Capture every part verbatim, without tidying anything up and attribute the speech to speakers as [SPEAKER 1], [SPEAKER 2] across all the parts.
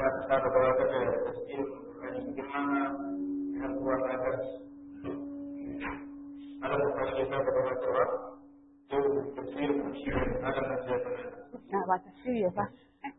[SPEAKER 1] aka saba gabatar da tafsir a girma har zuwa ƙasar ala da fashe ta gaba gabatarwa yau tafsir a shi ala na siya ta
[SPEAKER 2] na ba ta shirya ba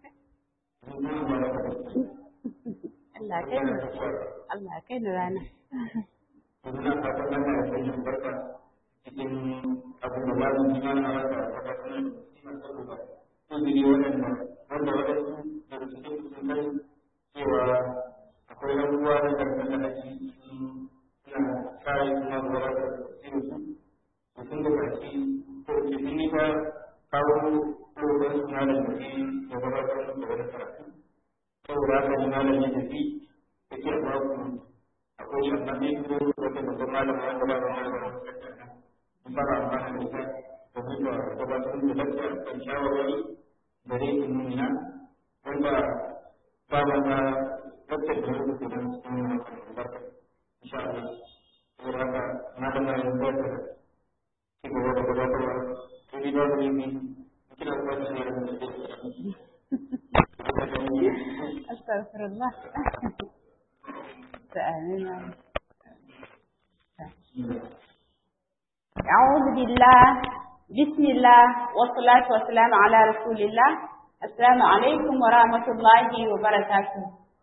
[SPEAKER 2] Allah kai ni Allah kai ni rana
[SPEAKER 1] muna fatan Allah ya sanya barka cikin abin da babu imani a wata gabatar da iman saboda uzuri waɗanda wanda waɗansu daga cikin sun kai cewa akwai abubuwa da karfin da ake suna kare suna gaba da tafsirin su da sun buƙaci ko ke sun yi ta kawo ɗaukar su na da tafi da gabatar da wani karatu saboda haka ni malam ya tafi da ke ba ku akwai shannan ne ko wata babban malama wanda ba da malama sun fara amfani da ita domin da gabatar da lafiya kan shawarwari da rikin nuna wanda ba ma ta tattar da wani kudin cikin hakan albarka insha Allah saboda haka na da na yin zai da ci gaba da gabatarwa to ni ba da yi kira ba da ne da su
[SPEAKER 2] astaghfirullah ta'ala أعوذ بالله بسم الله والصلاة والسلام على رسول الله السلام عليكم ورحمة الله وبركاته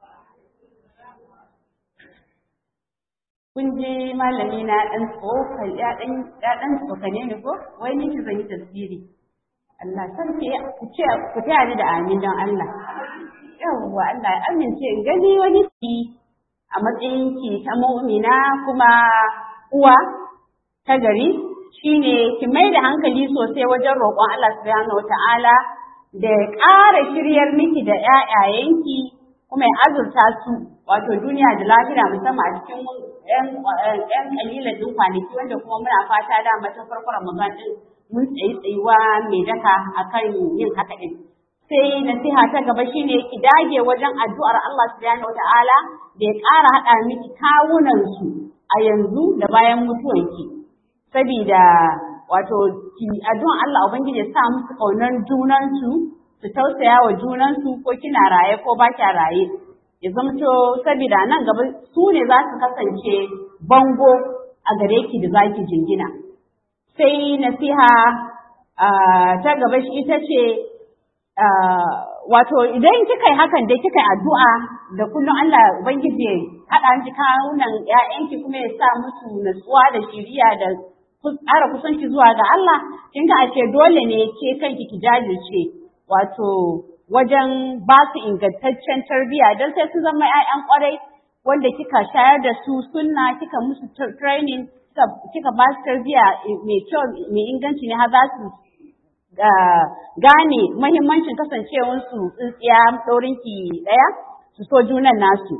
[SPEAKER 2] kun ji malami na ɗan tsokal ya ɗan tsokane ne ko wai ni ki zan yi tasiri Allah sarki ku ce ku taya ni da amin don Allah yawwa Allah ya amince in gani wani ki a matsayin ki ta mu'mina kuma uwa ta gari shine ki mai da hankali sosai wajen roƙon Allah subhanahu wataala da ya ƙara shiryar miki da ƴaƴayenki kuma ya azurta su wato duniya da lahira musamman a cikin ƴan ƴan kalilan din kwanaki wanda kuma muna fata da mata farko Ramadan din mun tsayi tsayuwa mai daka akan yin haka din sai nasiha ta gaba shine ki dage wajen addu'ar Allah subhanahu wataala da ya ƙara haɗa miki kawunan su a yanzu da bayan mutuwanki sabida wato ki addu'an Allah ubangiji ya sa musu kaunar junansu su tausaya wa junansu ko kina raye ko ba kya raye ya zamto sabida nan gaba su ne za su kasance bango a gare ki da zaki jingina sai nasiha ta gaba shi ita ce wato idan kika yi hakan dai kika yi addu'a da kullum Allah ubangiji haɗa miki kawunan ƴaƴanki kuma ya sa musu natsuwa da shiriya da ƙara kusanci zuwa ga Allah, kin ga ashe dole ne ke kanki ki jajirce wato wajen ba su ingantaccen tarbiyya don sai su zama ƴaƴan ƙwarai wanda kika shayar da su sunna kika musu training kika ba su tarbiyya mai kyau mai inganci ne har za su gane muhimmancin kasancewarsu tsintsiya ɗaurinki ɗaya su so junan nasu.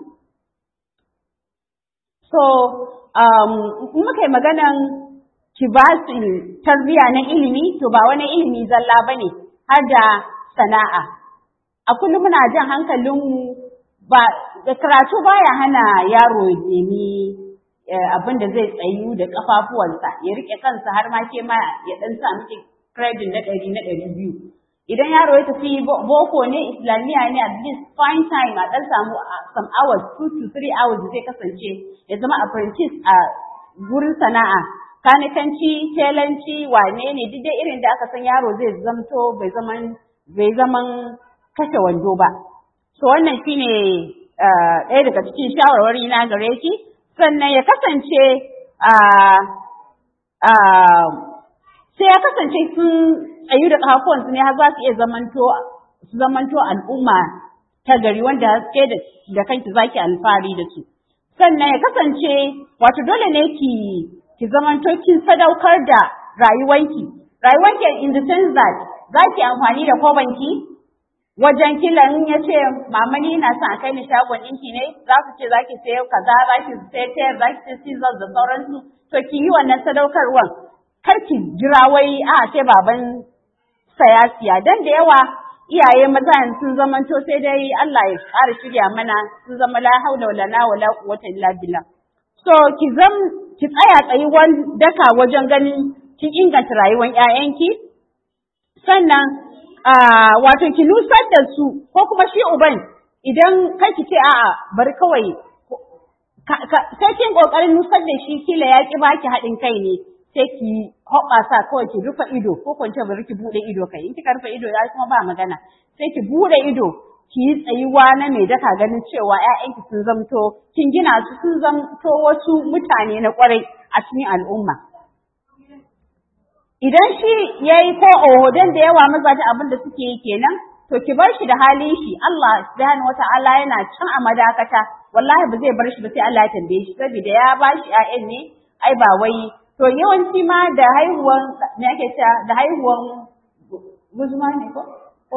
[SPEAKER 2] So, um, muka yi maganan ki ba su tarbiya na ilimi to ba wani ilimi zalla ba ne har da sana'a. A kullum muna jan hankalinmu ba da karatu baya hana yaro ya nemi abin da zai tsayu da kafafuwansa ya rike kansa har ma ke ma ya dan sa miki credit na ɗari na ɗari biyu. Idan yaro ya tafi boko ne islamiyya ne at least fine time a dan samu some hours two to three hours zai kasance ya zama apprentice a gurin sana'a. Kanikanci, telanci, wane ne duk dai irin da aka san yaro zai zamto bai zaman bai zaman kashe wando ba. So wannan shine ɗaya daga cikin shawarwari na gare ki. Sannan ya kasance sai ya kasance sun tsayu da kafafuwansu ne har za su iya zamanto su zamanto al'umma ta gari wanda haske da kanki zaki alfahari da su. Sannan ya kasance wato dole ne ki ki zamanto kin sadaukar da rayuwanki rayuwanki in the sense that zaki amfani da kobanki wajen kila in ya ce mama ni ina son a kai ni shagon ɗinki ne za ku ce zaki sayo kaza zaki sayo tayar zaki sayo scissors da sauransu to ki yi wannan sadaukarwan kar ki jira wai a sai baban saya siya dan da yawa iyaye maza sun zamanto sai dai Allah ya ƙara shirya mana sun zama la haula wala wala quwwata illa billah so ki zam ki tsaya tsayuwan daka wajen ganin kin inganta rayuwar ƴaƴanki sannan wato ki nusar da su ko kuma shi uban idan kai ki ce a'a bari kawai sai kin kokarin nusar da shi kila ya ki baki haɗin kai ne sai ki hoɓasa kawai ki rufe ido ko kwance bari ki bude ido kai in kika rufe ido ya kuma ba magana sai ki bude ido ki yi tsayuwa na mai daka ganin cewa ƴaƴanki sun zamto kin gina su sun zamto wasu mutane na kwarai a cikin al'umma idan shi yayi ko oho dan da yawa mazaje abin da suke yi kenan to ki bar shi da halin shi Allah subhanahu wataala yana can a madakata wallahi ba zai bar shi ba sai Allah ya tambaye shi saboda ya ba shi ƴaƴan ne ai ba wai to yawanci ma da haihuwan me ake cewa da haihuwan guzuma ne ko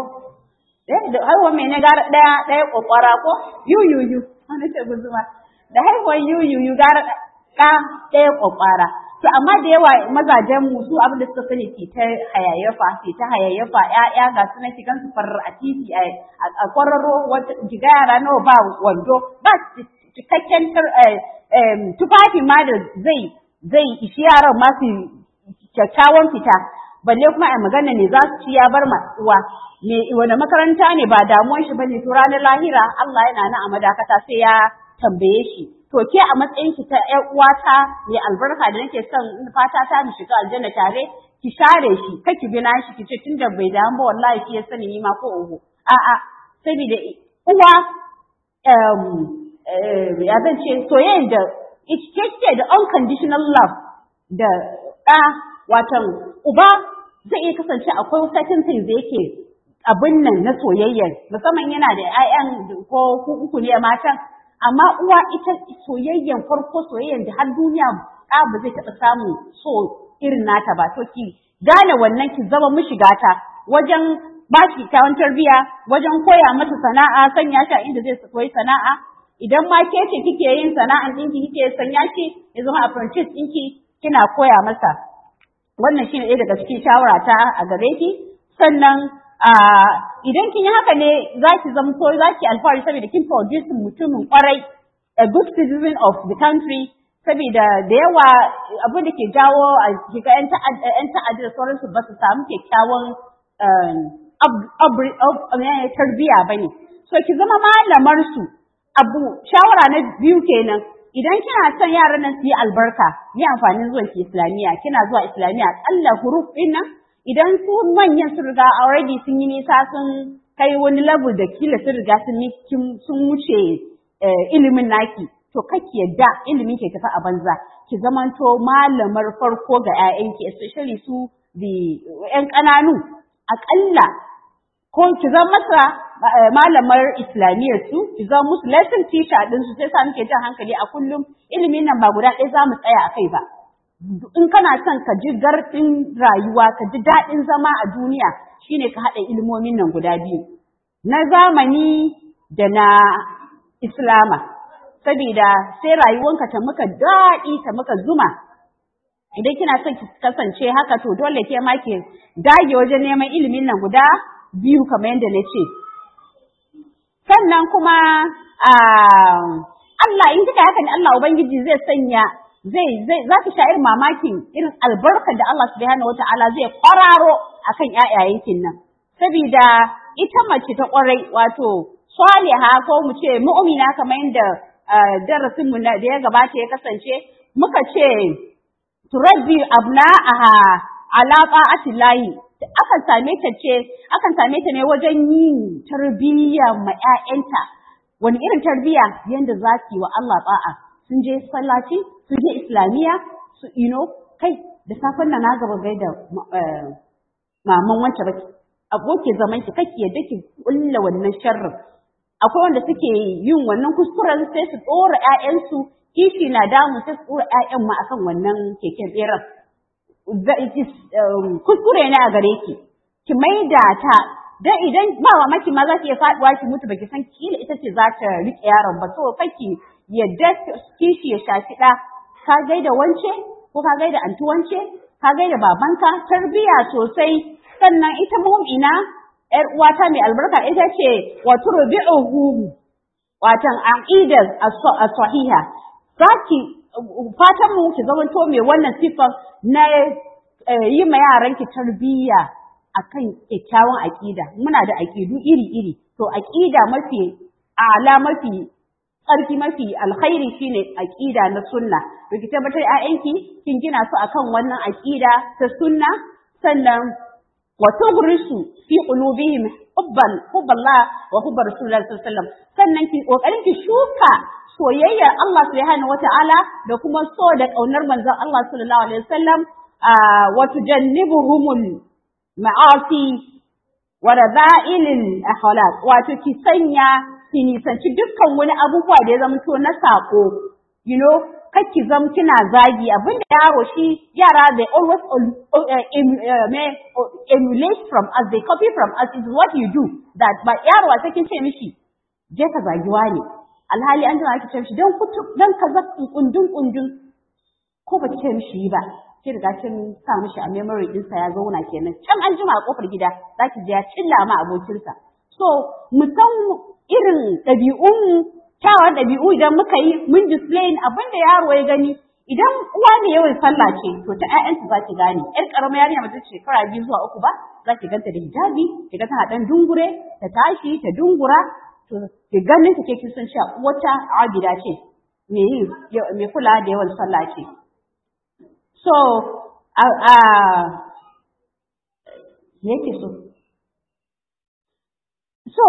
[SPEAKER 2] eh da haihuwan me ne gara daya daya kokwara ko yu yu yu an ce guzuma da haihuwan yu yu yu gara da daya kokwara to amma da yawa mazajen mu su abin da suka sani ke ta hayayyafa ke ta hayayyafa ƴaƴa ga su nake gansu farar a titi a kwararo wata jiga yara nawa ba wando ba cikakken tufafi ma da zai zai ishi yaran ma su kyakkyawan fita balle kuma a magana ne za su ci ya bar uwa me wani makaranta ne ba damuwan shi bane to ranar lahira Allah yana nan a madakata sai ya tambaye shi to ke a matsayin ki ta ƴar uwata mai albarka da nake son fata ta mu shiga aljanna tare ki share shi kai ki bi nashi ki ce tunda bai damu ba wallahi shi ya sani ni ma ko oho a'a saboda uwa um ya zan ce soyayya da ita da unconditional love da ɗa watan uba zai iya kasance akwai certain things da yake abin nan na soyayya musamman yana da ƴaƴan ko uku ne matan amma uwa ita soyayyan farko soyayyan da har duniya ɗa ba zai taɓa samun so irin nata ba to ki gane wannan ki zama mishi gata wajen ba shi kyawun tarbiyya wajen koya masa sana'a sanya shi a inda zai koyi sana'a idan ma ke ce kike yin sana'an ɗinki kike sanya shi ya zama apprentice ɗinki kina koya masa wannan shine ɗaya daga cikin shawara ta a gare ki sannan idan kin yi haka ne za ki zama ko za ki alfahari saboda kin produce mutumin kwarai a good citizen of the country saboda da yawa abin da ke jawo a shiga yan ta'adda da sauransu ba su samu kyakkyawan tarbiyya ba ne so ki zama malamar su abu shawara na biyu kenan idan kina son yaran nan su yi albarka yi amfanin zuwan ki islamiyya kina zuwa islamiyya akalla huruf din nan idan su manyan sun riga already sun yi nisa sun kai wani level da kila sun riga sun sun wuce ilimin naki to kake yadda ilimin ke tafi a banza ki zamanto malamar farko ga ƴaƴanki especially su the ƴan ƙananu akalla ko ki zama masa malamar islamiyyar su ki zama musu lesson teacher din su sai sa muke jan hankali a kullum ilimin nan ba guda ɗaya za mu tsaya a kai ba in kana son ka ji garɗin rayuwa ka ji daɗin zama a duniya shine ka haɗa ilimomin nan guda biyu na zamani da na islama saboda sai rayuwanka ta muka daɗi ta muka zuma idan kina son ki kasance haka to dole ke ma ke dage wajen neman ilimin nan guda biyu kamar yadda na ce sannan kuma Allah in kika haka ne Allah ubangiji zai sanya zai zai za ki sha irin mamakin irin albarkar da Allah subhanahu wataala zai kwararo akan ƴaƴayenkin nan saboda ita mace ta kwarai wato saliha ko mu ce mu'mina kamar yadda darasin mu da ya gabata ya kasance muka ce turabbi abna'aha ala ta'atillahi akan same ta ce akan same ta ne wajen yin tarbiyya ma ƴaƴanta wani irin tarbiyya yanda za ki wa Allah ta'a sun je sallaci sun je islamiyya su ino kai da safan nan na gaba gaida maman wacce baki abokin zaman ki kake yadda ki kulla wannan sharrin akwai wanda suke yin wannan kuskuren sai su tsora ƴaƴansu kishi na damu sai su tsora ƴaƴan ma akan wannan keken tseren kuskure ne a gare ki ki maida ta dan idan ba wa maki ma za ki iya faduwa ki mutu baki san kila ita ce za ta rike yaron ba so kake yadda kishi ya shafi da ka gaida wance ko ka gaida anti wance ka gaida babanka tarbiya sosai sannan ita mu'mina ƴar uwata mai albarka ita ce wa turbi'uhu watan aqidar as-sahiha zaki fatan mu ki zama to mai wannan sifar na yi ma yaran ki tarbiyya akan kyakkyawan aqida muna da aqidu iri-iri to aqida mafi a'la mafi tsarki mafi alkhairi shine aqida na sunna to ki tabbatar ƴaƴanki kin gina su akan wannan aqida ta sunna sannan wa tughrisu fi qulubihim hubban hubballah wa hubbar rasulullah sallallahu alaihi wasallam sannan ki kokarin ki shuka soyayyar Allah subhanahu wataala da kuma so da kaunar manzon Allah sallallahu alaihi wasallam wa tujannibuhumul ma'asi wa rada'ilil akhlaq wato ki sanya ki nisanci dukkan wani abubuwa da ya zama to na sako you know kake zam kina zagi abinda yaro shi yara they always uh, emulate from us they copy from us is what you do that ba yaro sai kin ce mishi je ka zagi wani alhali an tana ki ce mishi dan kutu dan kaza kundun kundun ko ba ki ce mishi ba ki riga kin sa mishi a memory dinsa ya zauna kenan can an jima a kofar gida zaki je ya cilla ma abokinsa so mu san irin ɗabi'un kyawun ɗabi'u idan muka yi mun display abin da yaro ya gani idan uwa ne yawan sallah ce to ta ƴaƴansu za ki gane ƴar ƙarama yarinya mace shekara biyu zuwa uku ba za ki ganta da hijabi ki ga tana ɗan dungure ta tashi ta dungura to ki ganin ta ke kin san cewa uwarta abida ce me yi me kula da yawan sallah ce so a a me yake so so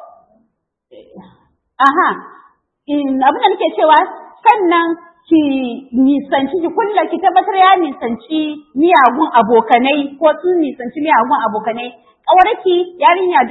[SPEAKER 2] aha in abin da nake cewa sannan ki nisanci ki kulla ki tabbatar ya nisanci miyagun abokanai ko sun nisanci miyagun abokanai kawarki yarinya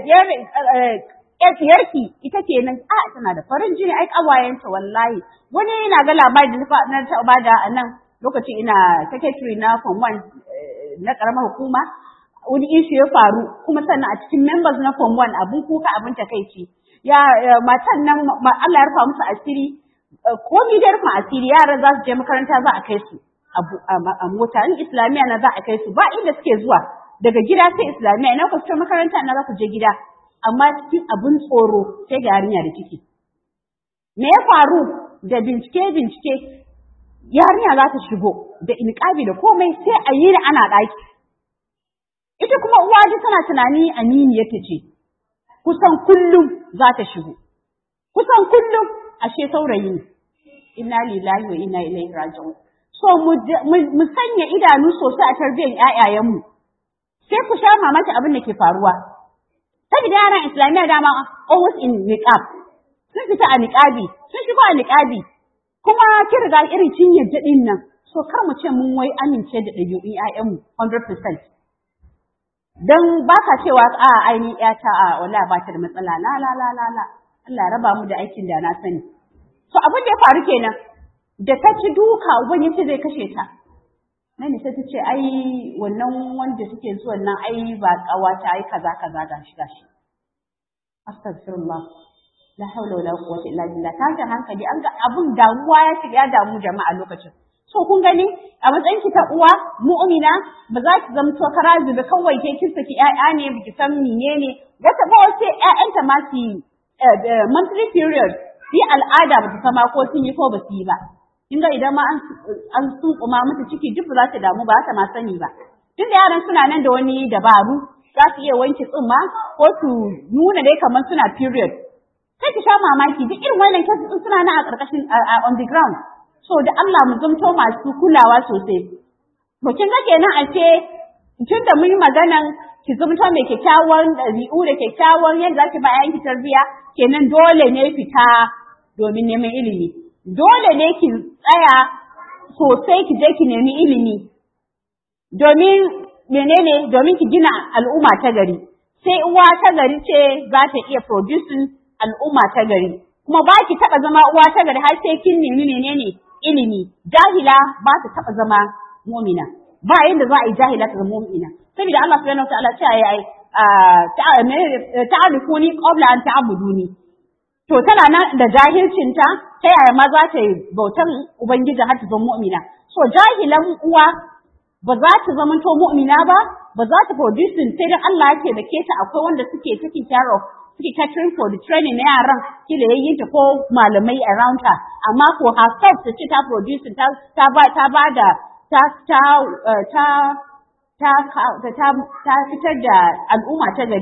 [SPEAKER 2] yarki ita ke nan a tana da farin jini ai kawayenta wallahi wani yana ga labari da na taɓa bada a nan lokacin ina secretary na form one na karamar hukuma wani issue ya faru kuma sannan a cikin members na form one abun kuka abun takaici ya matan nan Allah ya rufa musu asiri ko ni da rufa asiri yaran za su je makaranta za a kai su a mota in islamiya na za a kai su ba inda suke zuwa daga gida sai islamiya ina ku fito makaranta na za ku je gida amma cikin abun tsoro sai ga yarinya da ciki me ya faru da bincike bincike yarinya za ta shigo da inqabi da komai sai a yi da ana daki ita kuma uwa ji tana tunani aminiyar ta ce kusan kullum za ta shigo kusan kullum ashe saurayi ne inna lillahi wa inna ilaihi raji'un so mu sanya idanu sosai a tarbiyyar ƴaƴayenmu sai ku sha mamaki abin da ke faruwa saboda yaran islamiyya dama always in niqab sun fita a niqabi sun shigo a niqabi kuma kin riga irin cinyar jadin nan so kar mu ce mun wai amince da ɗabi'un ƴaƴanmu one hundred percent dan ba ka cewa a aini ƴata a wallahi ba ta da matsala la la la la la Allah ya raba mu da aikin da na sani so abin da ya faru kenan da ta ci duka uban yace zai kashe ta nan sai ta ce ai wannan wanda suke zuwa nan ai ba kawata ai kaza kaza gashi gashi astaghfirullah la hawla wala quwwata illa billah ta ga hankali an ga abun damuwa ya shiga ya damu jama'a lokacin so kun gani a matsayin ki ta uwa mu'mina ba za ki zamto karazu da kawai ke kin saki ƴaƴa ne biki san menene wata ba wace ƴaƴanta ma su monthly period yi al'ada ba ta sama ko sun yi ko ba su yi ba kin ga idan ma an an kuma mata ciki duk ba za ta damu ba ta ma sani ba tunda yaran suna nan da wani dabaru za su iya wanke tsumma ko su nuna dai kamar suna period sai ki sha mamaki duk irin wannan kasu suna nan a ƙarƙashin on the ground so da Allah mu zamto masu kulawa sosai to kin ga kenan a ce tun da mun yi maganan ki zamto mai kyakkyawan ɗabi'u da kyakkyawan yadda zaki ba yayin ki tarbiya kenan dole ne fita domin neman ilimi dole ne ki tsaya sosai ki je ki nemi ilimi domin menene domin ki gina al'umma ta gari sai uwa ta gari ce za ta iya producing al'umma ta gari kuma ba ki taɓa zama uwa ta gari har sai kin nemi menene ilimi jahila ba ta taɓa zama mu'mina ba yadda za a yi jahila ta zama mu'mina saboda Allah subhanahu wa ta'ala ce ai ta'arifuni qabla an ta'buduni to tana nan da jahilcinta ta yaya ma za ta yi bautan ubangiji har ta zama mu'mina so jahilan uwa ba za ta zama to mu'mina ba ba za ta producing sai dan Allah yake da ke ta akwai wanda suke taking care of suke catering for the training na yaran kila yayyinta ko malamai around her amma ko herself ta ce ta producing ta ta ba ta ba da ta ta ta ta ta ta fitar da al'umma ta gari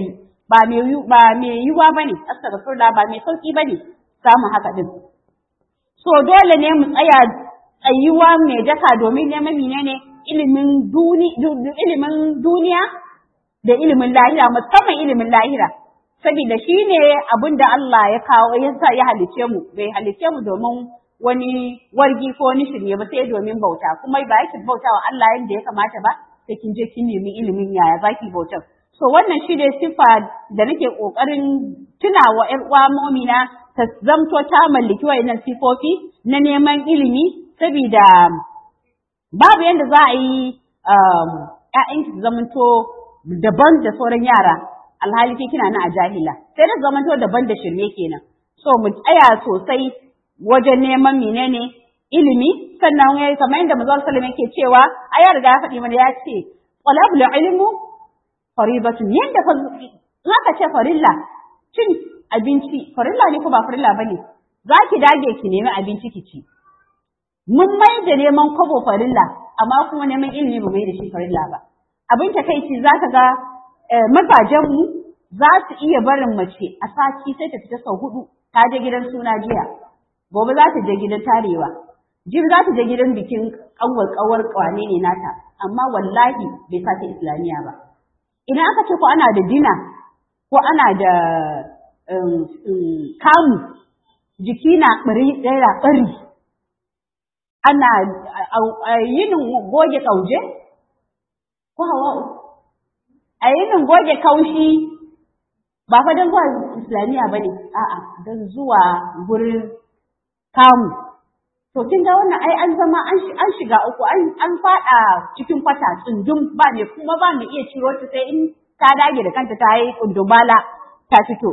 [SPEAKER 2] ba mai ba mai yiwa bane astaghfirullah ba mai sauki bane samun haka din so dole ne mu tsaya tsayuwa mai daka domin neman menene ilimin duni ilimin duniya da ilimin lahira musamman ilimin lahira saboda shine abinda Allah ya kawo ya sa ya halice mu bai halice mu domin wani wargi ko wani shirye ba sai domin bauta kuma ba yake bauta wa Allah yadda ya kamata ba sai kin je kin nemi ilimin yaya zaki bautar so wannan shi ne sifa da nake kokarin tunawa ƴar uwa mu'mina ta zamto ta mallaki wayannan sifofi na neman ilimi saboda babu yanda za a yi ƴaƴanki su zamanto daban da sauran yara alhali ke kina nan a jahila sai da zamanto daban da shirme kenan so mu tsaya sosai wajen neman menene ilimi sannan yayi kamar yadda manzo sallallahu alaihi wasallam yake cewa ayar riga ya faɗi mana ya ce talabul ilmu faribatun yanda fa zaka ce farilla cin abinci farilla ne ko ba farilla bane zaki dage ki nemi abinci ki ci mun mai da neman kwabo farilla amma kuma neman ilimi ba mai da shi farilla ba abin takeici zaka ga mazajenmu za su iya barin mace a sati sai ta fita sau hudu ta je gidan suna jiya gobe za ta je gidan tarewa jim za ta je gidan bikin kawar kawar kwane ne nata amma wallahi bai sa ta islamiya ba idan aka ce ko ana da dina ko ana da kamu jiki na bari ɗaya bari ana yinin goge kauje ko hawa a yinin goge kaushi ba fa don zuwa islamiyya ba ne a'a don zuwa gurin kamu to kin ga wannan ai an zama an shiga uku an fada cikin kwata tsundum ba ne kuma ba mu iya ciro ta sai in ta dage da kanta ta yi kundumala ta fito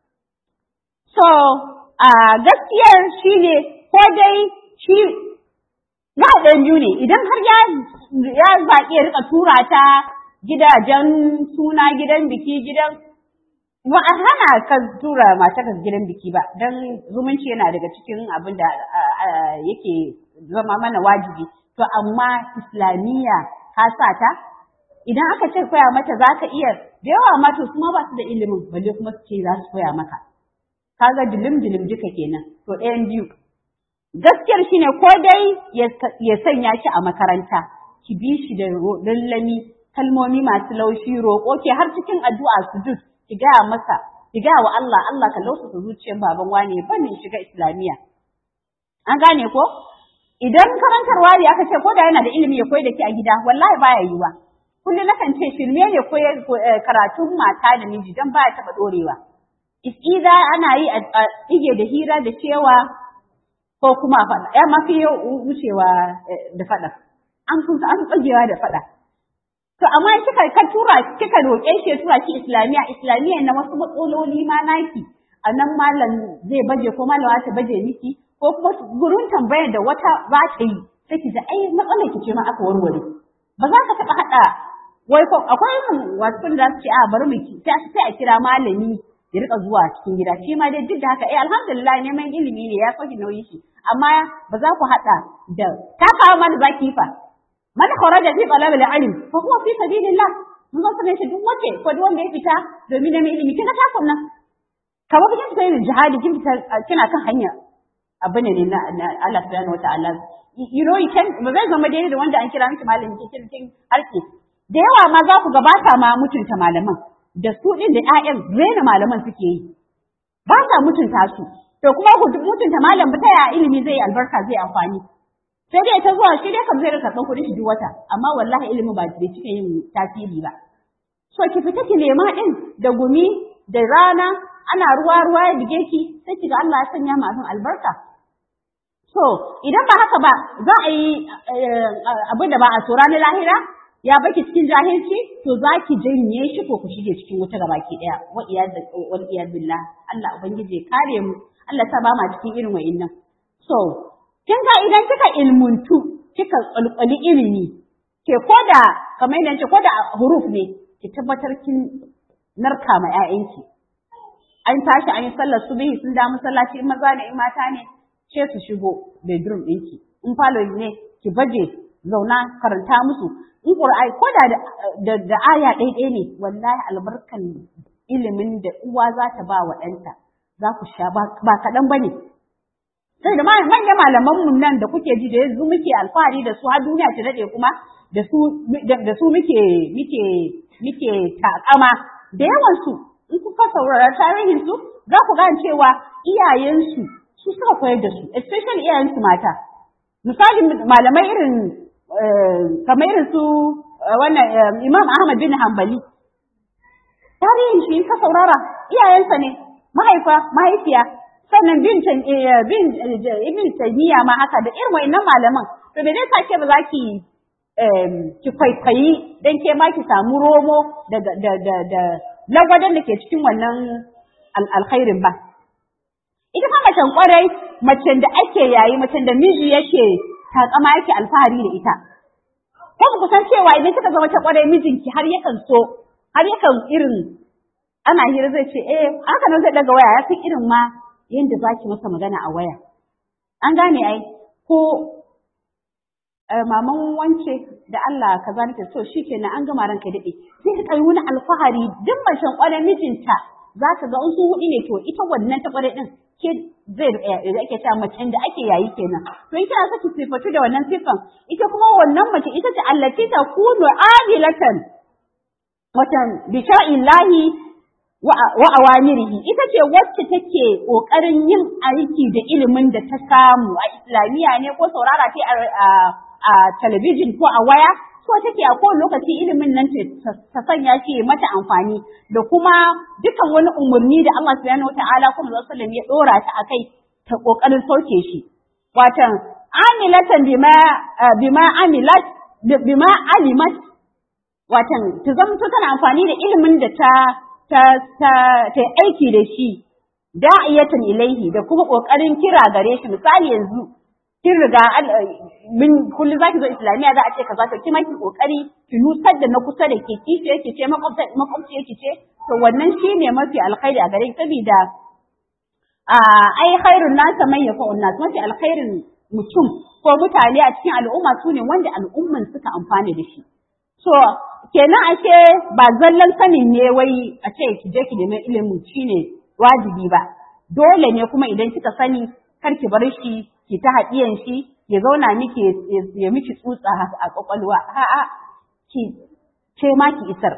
[SPEAKER 2] so a gaskiyar shine ko dai shi ga ɗan biyu ne idan har ya ya zaƙi ya rika tura ta gidajen suna gidan biki gidan ba a hana ka tura mata ka gidan biki ba don zumunci yana daga cikin abin da yake zama mana wajibi to amma islamiyya ka sa ta idan aka ce koya mata za ka iya da yawa mata su ma ba su da ilimin balle kuma su ce za su koya maka kaga dilim dilim duka kenan to ɗayan biyu gaskiyar shine ko dai ya sanya ki a makaranta ki bi shi da lallami kalmomi masu laushi roƙo ke har cikin addu'a sujud ki gaya masa ki gaya wa Allah Allah ka lausa zuciyar baban wane ban ni shiga islamiyya an gane ko idan karantarwa ne aka ce ko da yana da ilimi ya koyi da ki a gida wallahi baya yiwa kullum nakan ce shirme ne koyar karatun mata da miji dan baya taba dorewa isida ana yi a ige da hira da cewa ko kuma faɗa ya mafi wucewa da faɗa an kun an tsagewa da faɗa to amma kika ka tura kika roƙe shi tura ki islamiya islamiya na wasu matsaloli ma naki a nan malam zai baje ko malama ta baje miki ko kuma gurin tambayar da wata za ta yi sai ki ji ai matsalar ki ce ma aka warware ba za ka taɓa haɗa wai ko akwai wasu da su ce a bari mu ki sai a kira malami ya rika zuwa cikin gida shi ma dai duk da haka eh alhamdulillah neman ilimi ne ya sauki nauyi shi amma ba za ku haɗa da ta kawo mana zaki fa man kharaja fi talab al-ilm fa huwa fi sabilillah mun ga sanin shi duk wace ko duk wanda ya fita domin neman ilimi kina ta kunna kamar kin fita yin jihadi kin fita kina kan hanya abin ne na Allah subhanahu wataala you know you can ba zai zama daidai da wanda an kira miki malami ke cikin harki da yawa ma za ku gabata ma mutunta malaman da su din da ƴaƴan rena malaman suke yi ba sa mutunta su to kuma ku mutunta malam ba ta ya ilimi zai albarka zai amfani sai dai ta zuwa shi dai kam zai rika kuɗi shi duk wata amma wallahi ilimin ba bai cika yin tasiri ba so ki fita ki nema din da gumi da rana ana ruwa ruwa ya bige ki sai ki ga Allah ya sanya mu albarka so idan ba haka ba za a yi abin da ba a so ranar lahira ya baki cikin jahilci to za ki janye shi ko ku shige cikin wuta gabaki daya wa iyad wal iyad billah Allah ubangiji ya kare mu Allah ta ba ma cikin irin wa'innan so kin ga idan kika ilmuntu kika tsalkwali ilimi ke koda kamar yadda ce koda huruf ne ki tabbatar kin narka ma ƴaƴanki an tashi an yi sallar subhi sun da masallaci in maza ne in mata ne ce su shigo bedroom ɗinki in falo ne ki baje zauna karanta musu in qur'ani koda da da aya ɗaya ɗaya ne wallahi albarkan ilimin da uwa za ta ba wa ɗanta za ku sha ba kaɗan ba ne. Sai da manyan malamanmu nan da kuke ji da yanzu muke alfahari da su har duniya ta daɗe kuma da su da su muke muke muke takama da yawansu in kuka saurara tarihinsu za ku gane cewa iyayensu su suka koyar da su, especially iyayensu mata. Misali malamai irin kamar irin su wannan Imam Ahmad bin Hanbali. Tarihin shi ka saurara iyayensa ne, mahaifa, mahaifiya, sannan bin bin Ibn Taymiyyah ma haka da irin wayannan malaman. To me zai sake ba za ki ki kwaikwayi dan ke ma ki samu romo da da da da lagwadan da ke cikin wannan alkhairin ba. Ita fa macen kwarai, macen da ake yayi, macen da miji yake takama yake alfahari da ita. Ko ku san cewa idan kika zama ta kwarai mijinki har yakan so, har yakan irin ana hira zai ce eh haka nan zai daga waya ya san irin ma yanda zaki masa magana a waya. An gane ai ko maman wance da Allah kaza nake so shikenan an gama ranka dade. Sai ka kai wani alfahari duk macen kwarai mijinta za ka ga in su hudu ne to ita wannan ta kwarai din ke zai da ake ta macen da ake yayi kenan. To ita za ki sifatu da wannan sifan, ita kuma wannan mace ita ce allati ta kunu adilatan watan bi shar'illahi wa awamirihi, ita ce wacce take kokarin yin aiki da ilimin da ta samu a islamiyya ne ko saurara ce a a talabijin ko a waya, so take a kowane lokaci ilimin nan ta sanya shi mata amfani da kuma dukan wani umarni da Allah subhanahu wataala kuma sallallahu alaihi wasallam ya dora ta akai ta kokarin sauke shi. Watan amilatan bima bima amilat bima alimat, watan ta zama tana amfani da ilimin da ta ta ta ta aiki da shi, da'iyatan ilaihi, da kuma kokarin kira gare shi. Misali yanzu kin riga min kullu zaki zo islamiyya za a ce kaza to ki maki kokari ki nusar da na kusa da ke kishi yake ce makwabta makwabci yake ce to wannan shine mafi alkhairi a gare ki, saboda a ai khairun nas man yafa'un nas, mafi alkhairin mutum ko mutane a cikin al'umma su ne wanda al'umman suka amfana da shi. So kenan ashe ba zallan sanin ne wai a ce ki je ki nemi ilimin shine wajibi ba, dole ne kuma idan kika sani kar ki bar shi ki ta haɗiyan shi ya zauna miki ya miki tsutsa a kwakwalwa, a'a ki ce ma ki isar.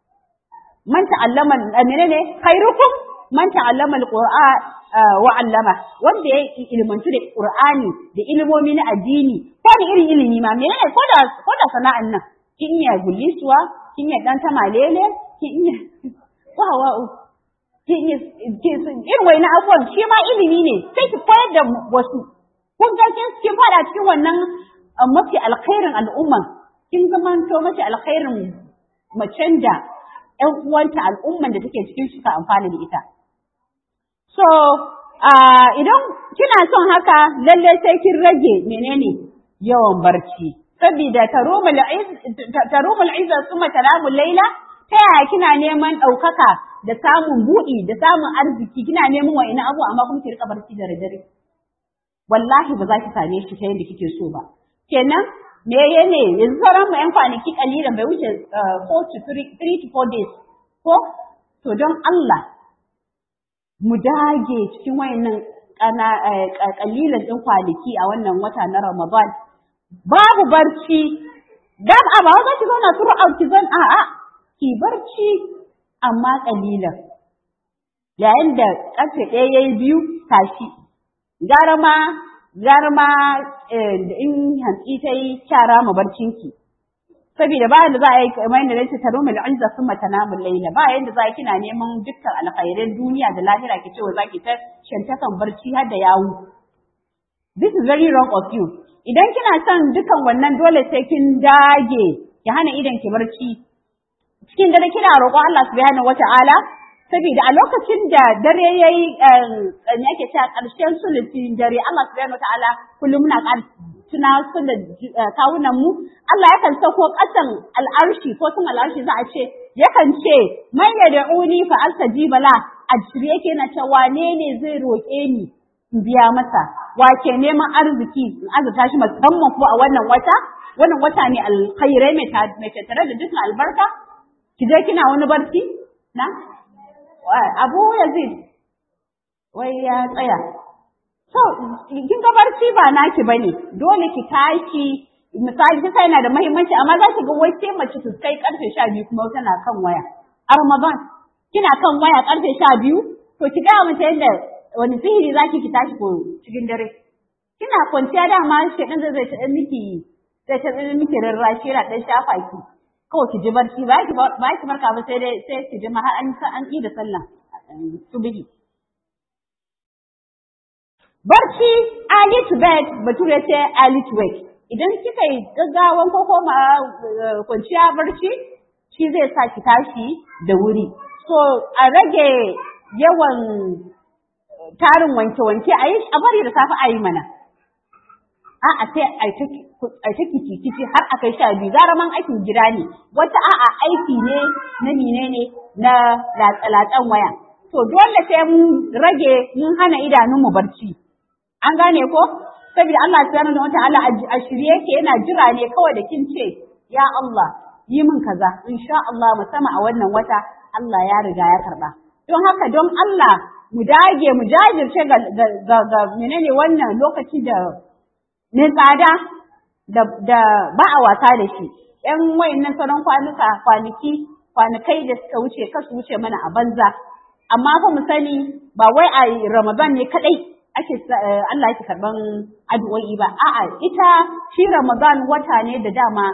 [SPEAKER 2] Man ta'allama menene khairukum man ta'allama alquran wa 'allama, wanda ya ilmantu da qur'ani da ilimomi na addini ko da irin ilimi ma menene ko da ko da sana'an nan kin iya gullisuwa, kin iya dan tamalele, kin iya wa'u kin iya irin wani abubuwan shi ma ilimi ne, sai ki koyar da wasu. Kun ga kin kin fara cikin wannan mafi alkhairin al'umman, kin zamanto mafi alkhairin macen da ƴan uwanta al'umman da take cikin suka amfana da ita. So idan kina son haka lalle sai kin rage menene yawan barci, saboda tarumul tarumul izza summa talamul laila. Ta yaya kina neman ɗaukaka da samun buɗi da samun arziki, kina neman wa'ina abu amma kuma ki rika barci da dare? Wallahi ba za ki same shi ta yadda kike so ba. Kenan me yene yanzu sauran mu yan kwanaki kalilan bai wuce four to three to four days ko to don Allah mu dage cikin wayannan kana kalilan din kwanaki a wannan wata na Ramadan, babu barci, dan a ba za ki zauna throughout ki zan a'a ki barci amma kalilan, yayin da karfe ɗaya yayi biyu tashi. Gara ma, gara ma in hantsi ta yi kyara ma barcinki. Saboda bayan da za a yi kamar yadda nace ta rumul izza summa tanamul layla, ba yanda za kina neman dukkan alkhairan duniya da lahira ki cewa zaki ta shantakan barci har da yawu. This is very wrong of you. Idan kina son dukan wannan dole sai kin dage ki hana idan ki barci. Cikin dare kina roƙon Allah subhanahu wata'ala, saboda a lokacin da dare yayi ne ake cewa ƙarshen sulutin dare, Allah subhanahu wataala kullum muna ƙara tuna su da kawunan mu, Allah yakan sauko ƙasan al'arshi ko sun al'arshi za a ce yakan ce man yad'uni fa astajiba la, a shirye yake na cewa wane ne zai roƙe ni in biya masa, wace neman arziki in azurta shi musamman ko a wannan wata wannan wata ne alkhairai mai tattare da dukkan albarka, ki je kina wani barci na Abu Yazid wai ya tsaya. So, kin ga barci ba naki bane, dole ki tashi, misali kisa yana da muhimmanci, amma za ki ga wai sai mace ta kai karfe sha biyu kuma tana kan waya. A Ramadan, kina kan waya karfe sha biyu, to ki gaya mace yadda wani sihiri za ki ki tashi ko cikin dare. Kina kwanciya dama shedan zai zai ta miki, zai ta miki rarrashi yana dan shafa ki. Kawai ki ji barci, ba ki ba ki barka ba sai dai sai ki ji ma har an an yi da sallah subihi. Barci early to bed bature ce early to wake. Idan kika yi gaggawan ko koma kwanciya barci, shi zai sa ki tashi da wuri. So a rage yawan tarin wanke-wanke a yi a bari da safe a yi mana. A'a sai a ta kici-kici har a kai sha biyu, gara man aikin gida ne, wata a'a aiki ne na mine ne na latsa-latsan waya. To dole sai mun rage mun hana idanunmu barci. An gane ko? Saboda Allah subhanahu wa ta'ala a shirye yake yana jira ne kawai da kin ce, ya Allah, yi min kaza, insha Allah musamman a wannan wata Allah ya riga ya karba. Don haka don Allah mu dage mu jajirce ga ga ga menene wannan lokaci da ne tsada da da ba a wasa da shi. Yan wayannan sauran kwanuka kwanaki kwanakai da suka wuce kasu wuce mana a banza. Amma fa mu sani ba wai a Ramadan ne kadai ake Allah yake karban addu'o'i ba. A'a ita shi Ramadan wata ne da dama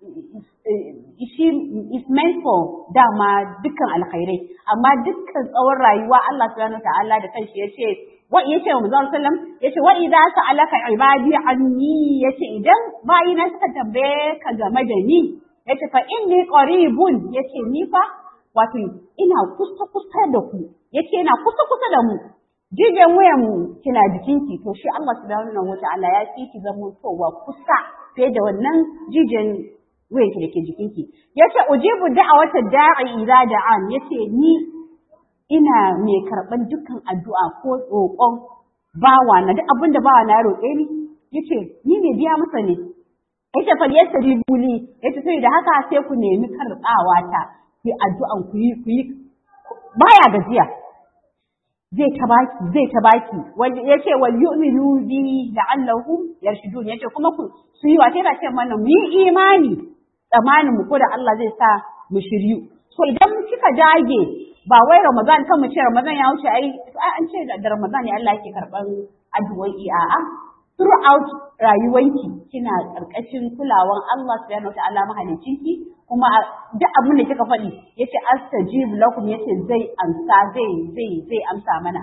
[SPEAKER 2] shi is meant for dama dukkan alkhairai, amma dukkan tsawon rayuwa Allah subhanahu wataala da kanshi yace wa yace wa manzon sallam yace wa idza sa'alaka ibadi anni yace idan bayina suka tambaye ka game da ni yace fa inni qaribun yace ni fa wato ina kusa kusa da ku yace ina kusa kusa da mu jijen wayan mu kina jikinki, to shi Allah subhanahu wataala ya fi ki zama towa kusa fiye da wannan jijen wayanki da ke jikinki. Yace ujibu da'awata da'i idza da'an, yace ni ina mai karban dukkan addu'a ko roƙon bawa na duk abinda bawa na roƙe ni, yace ni ne biya masa ne. Yace fa yasribu li, yace sai da haka sai ku nemi karbawa ta, ku addu'an ku yi ku yi baya gajiya. Zai ta baki zai ta baki wanda yace wal yu'minu bi la'allahum yarshudun, yace kuma ku su yi wace da ce mana mu yi imani tsamanin mu ko da Allah zai sa mu shiryu. So idan kika dage ba wai Ramadan kan mu ce Ramadan ya wuce ai an ce da Ramadan ne Allah yake karban addu'o'i, a'a throughout rayuwanki kina karkashin kulawan Allah subhanahu wataala mahalicinki, kuma duk abin da kika faɗi yace astajib lakum yace zai amsa zai zai zai amsa mana.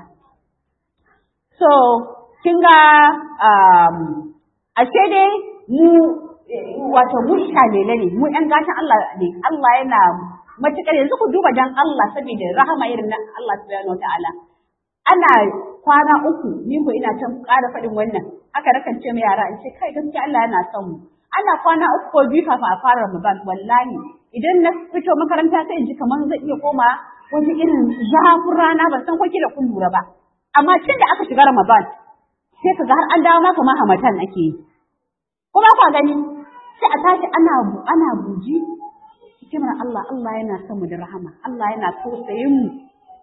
[SPEAKER 2] So kin ga um ashe dai mu wato mu shalele ne, mu ƴan gatan Allah ne. Allah yana matuƙar, yanzu ku duba dan Allah saboda rahama irin na Allah subhanahu wataala. Ana kwana uku ni ko ina can ƙara faɗin wannan, haka nakan ce mai yara in ce kai gaskiya Allah yana son mu. Ana kwana uku ko biyu kafin a fara Ramadan, wallahi idan na fito makaranta sai in ji kamar zan iya koma wani irin zafin rana, ban san ko kila kun lura ba. Amma tun da aka shiga Ramadan sai ka ga har an dawo maka ma hamatan ake yi. Ko ba kwa gani? Sai a tashi ana ana buji hikimar Allah, Allah yana son mu da rahama, Allah yana tausayin mu.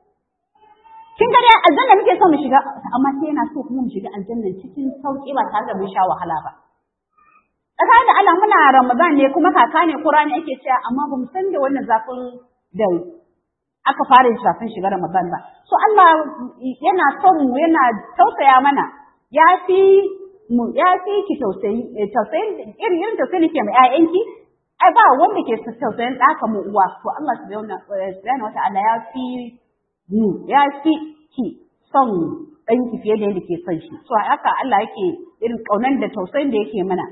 [SPEAKER 2] Kin ga dai aljanna muke son mu shiga, amma sai yana so kuma mu shiga aljanna cikin sauki ba tare da mun sha wahala ba. Tsakanin da Allah muna Ramadan ne kuma kaka ne Qur'ani ake cewa, amma ba mu san da wannan zafin da aka fara shafin shiga Ramadan ba. So Allah yana son mu, yana tausaya mana. Ya fi mu ya fi ki tausayi tausayin irin irin tausayin ke mai ƴaƴanki. Ai ba wanda ke tausayin ɗaka mu uwa. To Allah subhanahu wa ta'ala ya fi mu ya fi ki son ɗanki fiye da yadda ke son shi. So haka Allah yake irin ƙaunar da tausayin da yake mana.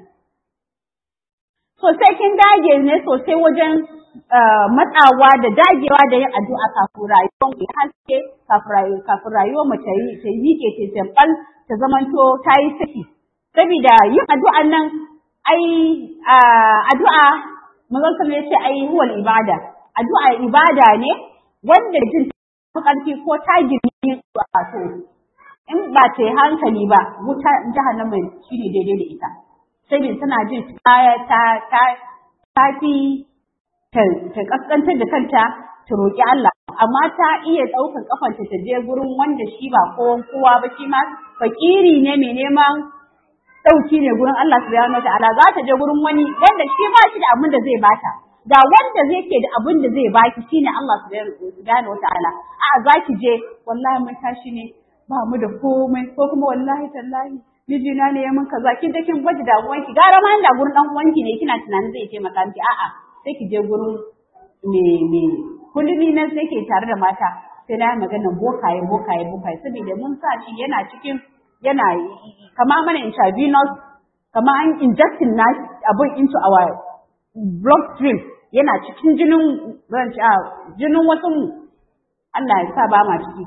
[SPEAKER 2] Sosai kin dage ne sosai wajen matsawa da dagewa da yin addu'a kafin rayuwar mu haske, kafin rayuwar mu ta yi ta yi ke ta jambal ta zamanto ta yi saki. Saboda yin addu'an nan ai addu'a manzon sallallahu alaihi wasallam ya ce ai huwal ibada. Addu'a ibada ne wanda jin ƙarfi ko ta girmi a so in ba ta yi hankali ba wuta jahannama shine daidai da ita. Sai tana jin ta ta ta ta fi ta kaskantar da kanta ta roƙi Allah amma ta iya ɗaukar kafanta ta je gurin wanda shi ba kowan kowa ba, shi ma fakiri ne mai neman ɗauki ne gurin Allah subhanahu wataala, za ta je gurin wani wanda shi ba shi da abin da zai bata, ga wanda zai ke da abin da zai baki shine Allah subhanahu wataala. A za ki je wallahi mun tashi ne ba mu da komai, ko kuma wallahi tallahi mijina ne ya mun kaza, kin da kin gwaji damuwanki, gara ma inda gurin dan uwanki ne kina tunanin zai taimaka miki, a'a sai ki je gurin me me kullumi nan sai ke tare da mata, sai na magana bokaye bokaye bokaye, saboda mun sa shi yana cikin yana kama mana intravenous, kama an injecting na abin into our bloodstream, yana cikin jinin ranci a jinin wasu mu, Allah ya sa ba ma ciki.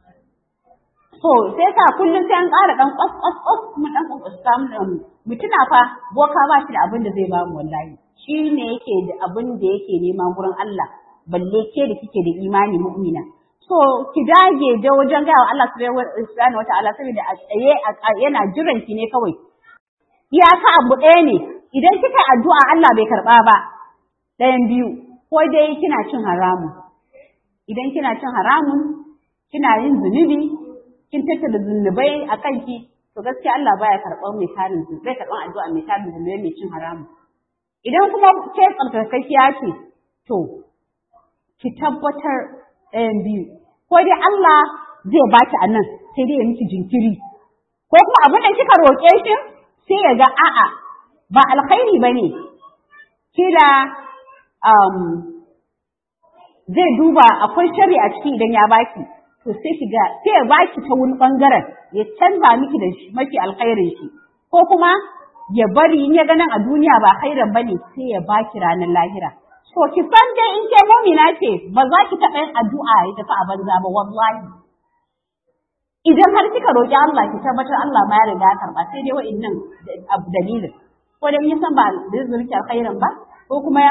[SPEAKER 2] So sai sa kullum sai an ƙara ɗan ƙwas ƙwas ƙwas kuma ɗan ƙwas samu mu tuna fa boka ba shi da abin da zai ba mu wallahi, shi ne yake da abin da yake nema gurin Allah, balle ke da kike da imani mu'mina. So ki dage da wajen gaya wa Allah subhanahu wataala, saboda a tsaye yana jiran ki ne kawai. Iyaka abu ɗaya ne, idan kika addu'a Allah bai karɓa ba, ɗayan biyu, ko dai kina cin haramun. Idan kina cin haramun, kina yin zunubi, kin tattala zunubai a kanki, to gaskiya Allah baya karɓar mai tarin zunubi, zai karɓar addu'a mai tarin zunubai mai cin haramun. Idan kuma ke tsarkakakkiya ce, to ki tabbatar ɗayan biyu, ko dai Allah zai baki a nan sai dai ya miki jinkiri, ko kuma abin da kika roƙe shi sai ya ga a'a ba alkhairi ba ne, kila um, zai duba akwai shari a ciki idan ya baki, to sai ki ga sai ya baki ta wani ɓangaren ya canza miki da shi mafi alkhairin shi, ko kuma ya bari in ya ganin a duniya ba khairan bane sai ya baki ranar lahira. So ki san dai in ke mu'mina ce ba za ki taɓa yin addu'a ya tafi a banza ba wallahi. Idan har kika roƙi Allah ki tabbatar Allah ma ya riga ya karɓa, sai dai wa'innan dalilin. Ko dai in san ba da zurki alkhairan ba, ko kuma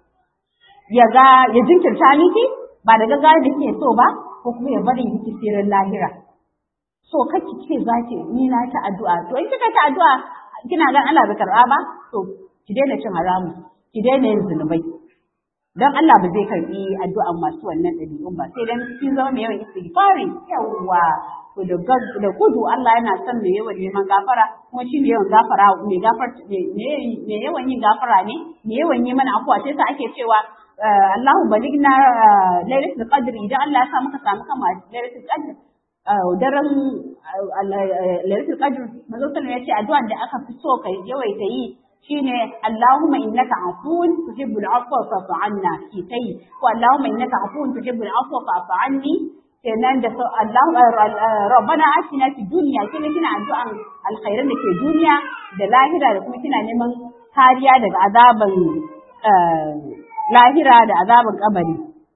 [SPEAKER 2] ya ga ya jinkirta miki ba da gaggawa da kike so ba, ko kuma ya bari miki sirrin lahira. So kake ce zaki ni na ta addu'a, to in kika ta addu'a kina gan Allah bai karɓa ba, to ki daina cin haramu, ki daina yin zunubai. Dan Allah ba zai karɓi addu'an masu wannan ɗabi'un ba, sai dan kin zama mai yawan istighfari, yawa to da da gudu Allah yana son mai yawan neman gafara, kuma shi mai yawan gafara mai gafar mai yawan yin gafara ne, mai yawan yi mana afuwa, sai sa ake cewa Allahu baligna lailatul qadr, idan Allah ya sa muka samu kama lailatul qadr daren lailatul qadr, manzo sallallahu alaihi wasallam ya ce addu'an da aka fi so kai yawaita yi shine Allahumma innaka afuwun tuhibbul afwa fa'fu anna, ki tai ko Allahumma innaka afuwun tuhibbul afwa fa'fu anni, kenan da Allah rabbana atina fid dunya, kina kina addu'an alkhairan da ke duniya da lahira, da kuma kina neman kariya daga azaban lahira da azaban kabari.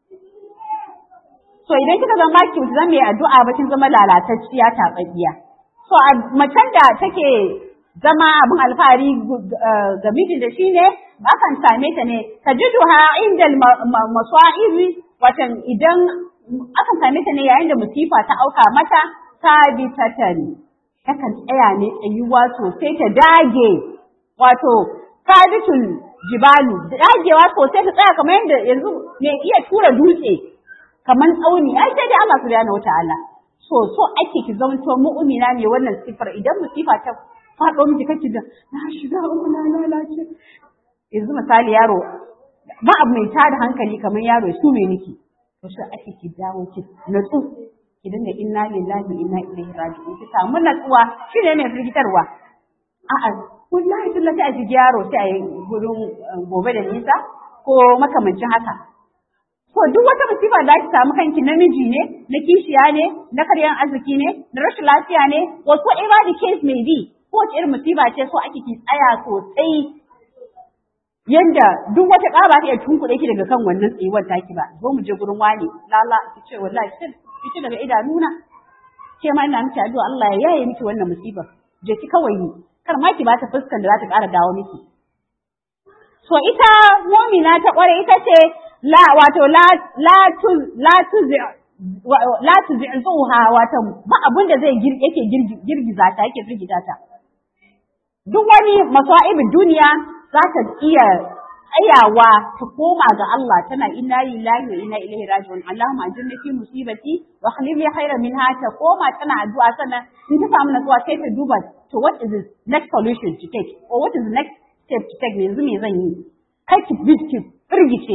[SPEAKER 2] So idan kika zama ki zama mai addu'a ba kin zama lalatacciya taɓaɓɓiya. So macen da take zama abin alfahari ga mijin da shi ne, akan same ta ne ta ji duha inda maswa'ibi, watan idan akan same ta ne yayin da musifa ta auka mata, ta bi ta tare, takan tsaya ne tsayuwa sosai ta dage, wato sabitul jibalu, dagewa sosai ta tsaya kamar yadda yanzu ne iya tura dutse kamar tsauni, ai sai dai Allah subhanahu wataala. So so ake ki zanto mu'mina ne wannan sifar, idan musifa ta faɗo miki kake da na shiga uku na lalace. Yanzu misali yaro ba abu mai tada hankali kamar yaro su me niki, to sai ake ki dawo ki natsu, ki dinga inna lillahi inna ilaihi raji'un, ki samu natsuwa, shine ne firgitarwa. A'a wallahi billahi a ji yaro sai a yi gurin gobe da nisa ko makamancin haka. To duk wata musiba da ki samu kanki, namiji ne, na kishiya ne, na karyan arziki ne, na rashin lafiya ne, whatsoever the case may be, ko wace irin musiba ce, so ake ki tsaya sosai yanda duk wata ƙaba ta iya tunkuɗe ki daga kan wannan tsayuwar taki ba. Zo mu je gurin wani, lala ki ce wallahi ki ce daga idanuna, ke ma ina miki addu'a Allah ya yaye miki wannan musibar. Je ki kawai ni, kar ma ki ba ta fuskan da za ta ƙara dawo miki. So ita mu'mina ta ƙware ita ce la wato la la tu la tu la tuzi'uha, wato ba abin da zai yake girgiza ta yake firgita ta. Duk wani masa'ibin duniya za ta iya tsayawa ta koma ga Allah tana inna lillahi wa inna ilaihi raji'un Allahumma ajirni fi musibati wa akhlif li khayran minha ta koma tana addu'a sannan in ta samu natsuwa sai ta duba to what is the next solution to take or what is the next step to take yanzu me zan yi kai ki biski firgice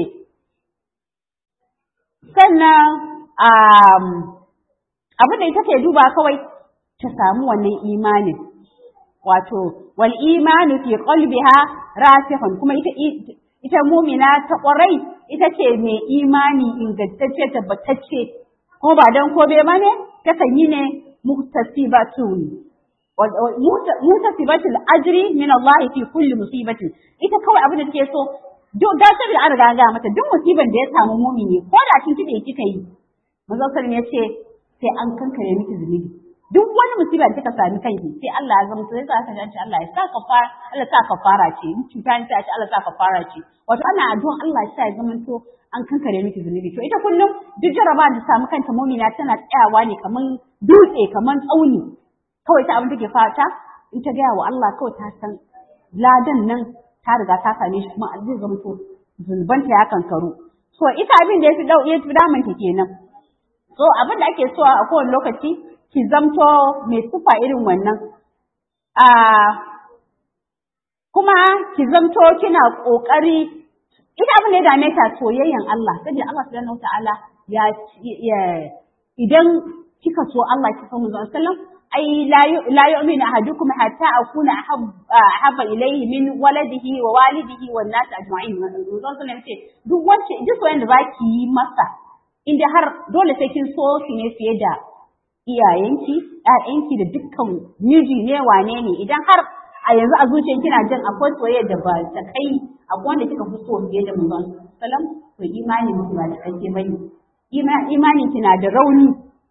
[SPEAKER 2] sannan um, abin da ita ke duba kawai ta samu wannan imanin wato wal imanu fi qalbiha rasikhun kuma ita ita mu'mina ta ƙwarai ita ce mai imani ingantacce tabbatacce ko ba dan ko bai bane ta kan yi ne muhtasibatun muhtasibatul ajri min Allah fi kulli musibatin ita kawai abin da take so do da ta an riga ga mata duk musiban da ya samu mu'mini ko da kin kike kika yi manzo sallallahu alaihi wasallam ya ce sai an kankare miki zunubi duk wani musiba da kika sami kanki sai Allah ya zama sai ka ga ce Allah ya sa kafara Allah sa kafara ce in cuta ne sai Allah sa kafara ce wato ana addu'a Allah ya sa ya zama to an kankare miki zunubi to ita kullum duk jaraba da samu kanta mu'mina tana tsayawa ne kaman dutse kaman tsauni kawai ta abin take fata in ta gaya wa Allah kawai ta san ladan nan ta riga ta same shi kuma zai zama to zulbanta ya kankaru so ita abin da ya fi dau ya fi daman ta kenan so abin da ake so a kowane lokaci ki zamto mai sufa irin wannan. Kuma ki zamto kina ƙoƙari, ita abin da ya dame ta soyayyan Allah, saboda Allah subhanahu wa ta'ala ya idan kika so Allah kika so manzo sallam ai la yu'minu ahadukum hatta akuna ahabba ilayhi min waladihi wa walidihi wan nas ajma'in. Manzo sallam ce duk wacce duk wanda zaki yi masa inda har dole sai kin so shi ne fiye da iyayenki, ‘ya'yanki da dukkan miji ne wane ne idan har a yanzu a zuciyar kina jin akwai soyayya da ba ta kai akwai wanda kika fi so fiye da manzon sallam to imani miki ba da kake bane imani kina da rauni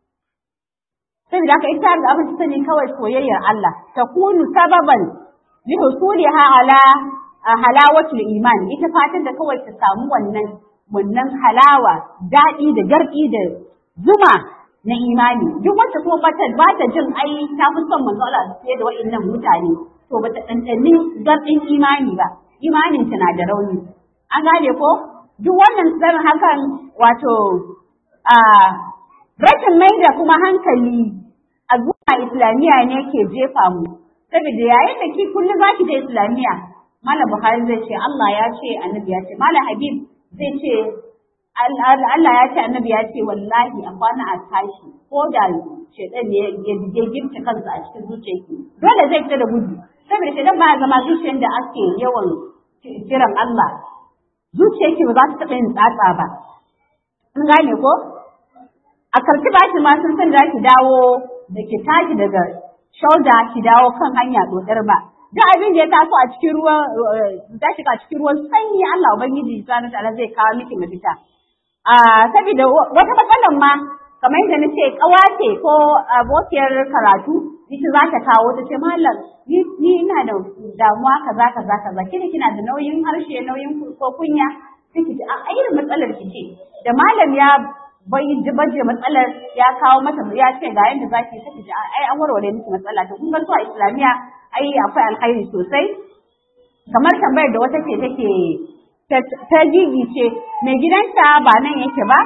[SPEAKER 2] saboda haka ita da abin ta ne kawai soyayyar Allah ta kunu sababan li husuliha ala halawatul iman ita fatan da kawai ta samu wannan wannan halawa daɗi da gardi da zuma na imani duk wacce kuma bata ba ta jin ai ta fi son manzo Allah sai da wa'annan mutane to bata dandani zarbin imani ba imanin ta na da rauni an gane ko duk wannan sanin hakan wato a rashin mai da kuma hankali a zuwa islamiyya ne ke jefa mu saboda yayin da ki kullum zaki je islamiyya malam Buhari zai ce Allah ya ce annabi ya ce malam Habib zai ce Allah ya ce annabi ya ce wallahi a kwana a tashi ko da shedan ne ya girka kansa a cikin zuciyarki dole zai fita da gudu saboda shedan ba zama zuciyar da ake yawan kiran Allah zuciyarki ba za ta taɓa yin tsatsa ba kun gane ko a karki ba ki ma sun san da ki dawo da ki tashi daga shoulder ki dawo kan hanya dodar ba duk abin da ya taso a cikin ruwan ta shiga cikin ruwan sanyi Allah ubangiji subhanahu wa ta'ala zai kawo miki mafita a saboda wata matsalar ma kamar yadda nace kawace ko abokiyar karatu ita za ta kawo ta ce mallam ni ni ina da damuwa kaza kaza kaza kina kina da nauyin harshe nauyin ko kunya kike ji a irin matsalar ki ce da malam ya bai baje matsalar ya kawo mata ya ce ga yanda zaki take ji ai an warware miki matsala to kun ga zuwa islamiya ai akwai alkhairi sosai kamar tambayar da wata ce take ta gigi ce mai gidanta ba nan yake ba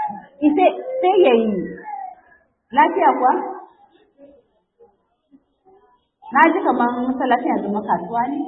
[SPEAKER 2] sai ya yi lafiya kuwa na ji kamar masallaci yanzu makasuwa ne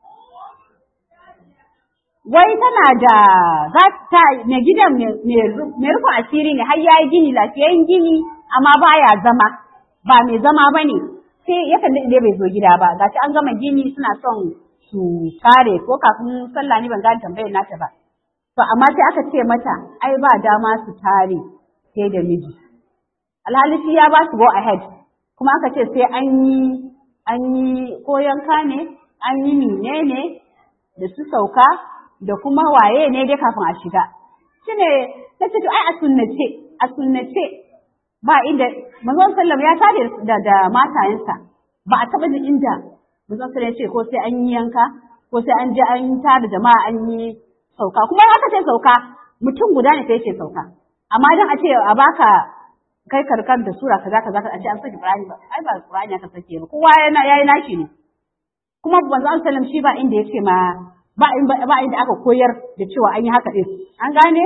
[SPEAKER 2] wai tana da za ta mai gidan mai rufin asiri ne har yayi gini lafiyayyen gini amma baya zama ba mai zama ba ne sai yakan daɗe bai zo gida ba gashi an gama gini suna son su kare ko kafin sallah ni ban gane tambayar nata ba to amma sai aka ce mata ai ba dama su tare sai da miji alhali shi ya ba su go ahead kuma aka ce sai an yi an yi ko yanka ne an yi menene da su sauka da kuma waye ne dai kafin a shiga shine tace to ai a sunnace a sunnace ba inda manzon sallam ya tare da da matayensa ba a taba da inda manzon sallam ya ce ko sai an yi yanka ko sai an je an tare jama'a an yi sauka kuma aka ce sauka mutum guda ne sai ya ce sauka amma dan a ce a baka kai karkar da sura kaza kaza a ce an saki Qur'ani ba ai ba Qur'ani aka sake ba kowa yana yayi nashi ne kuma manzon sallam shi ba inda yake ma ba ba inda aka koyar da cewa an yi haka din an gane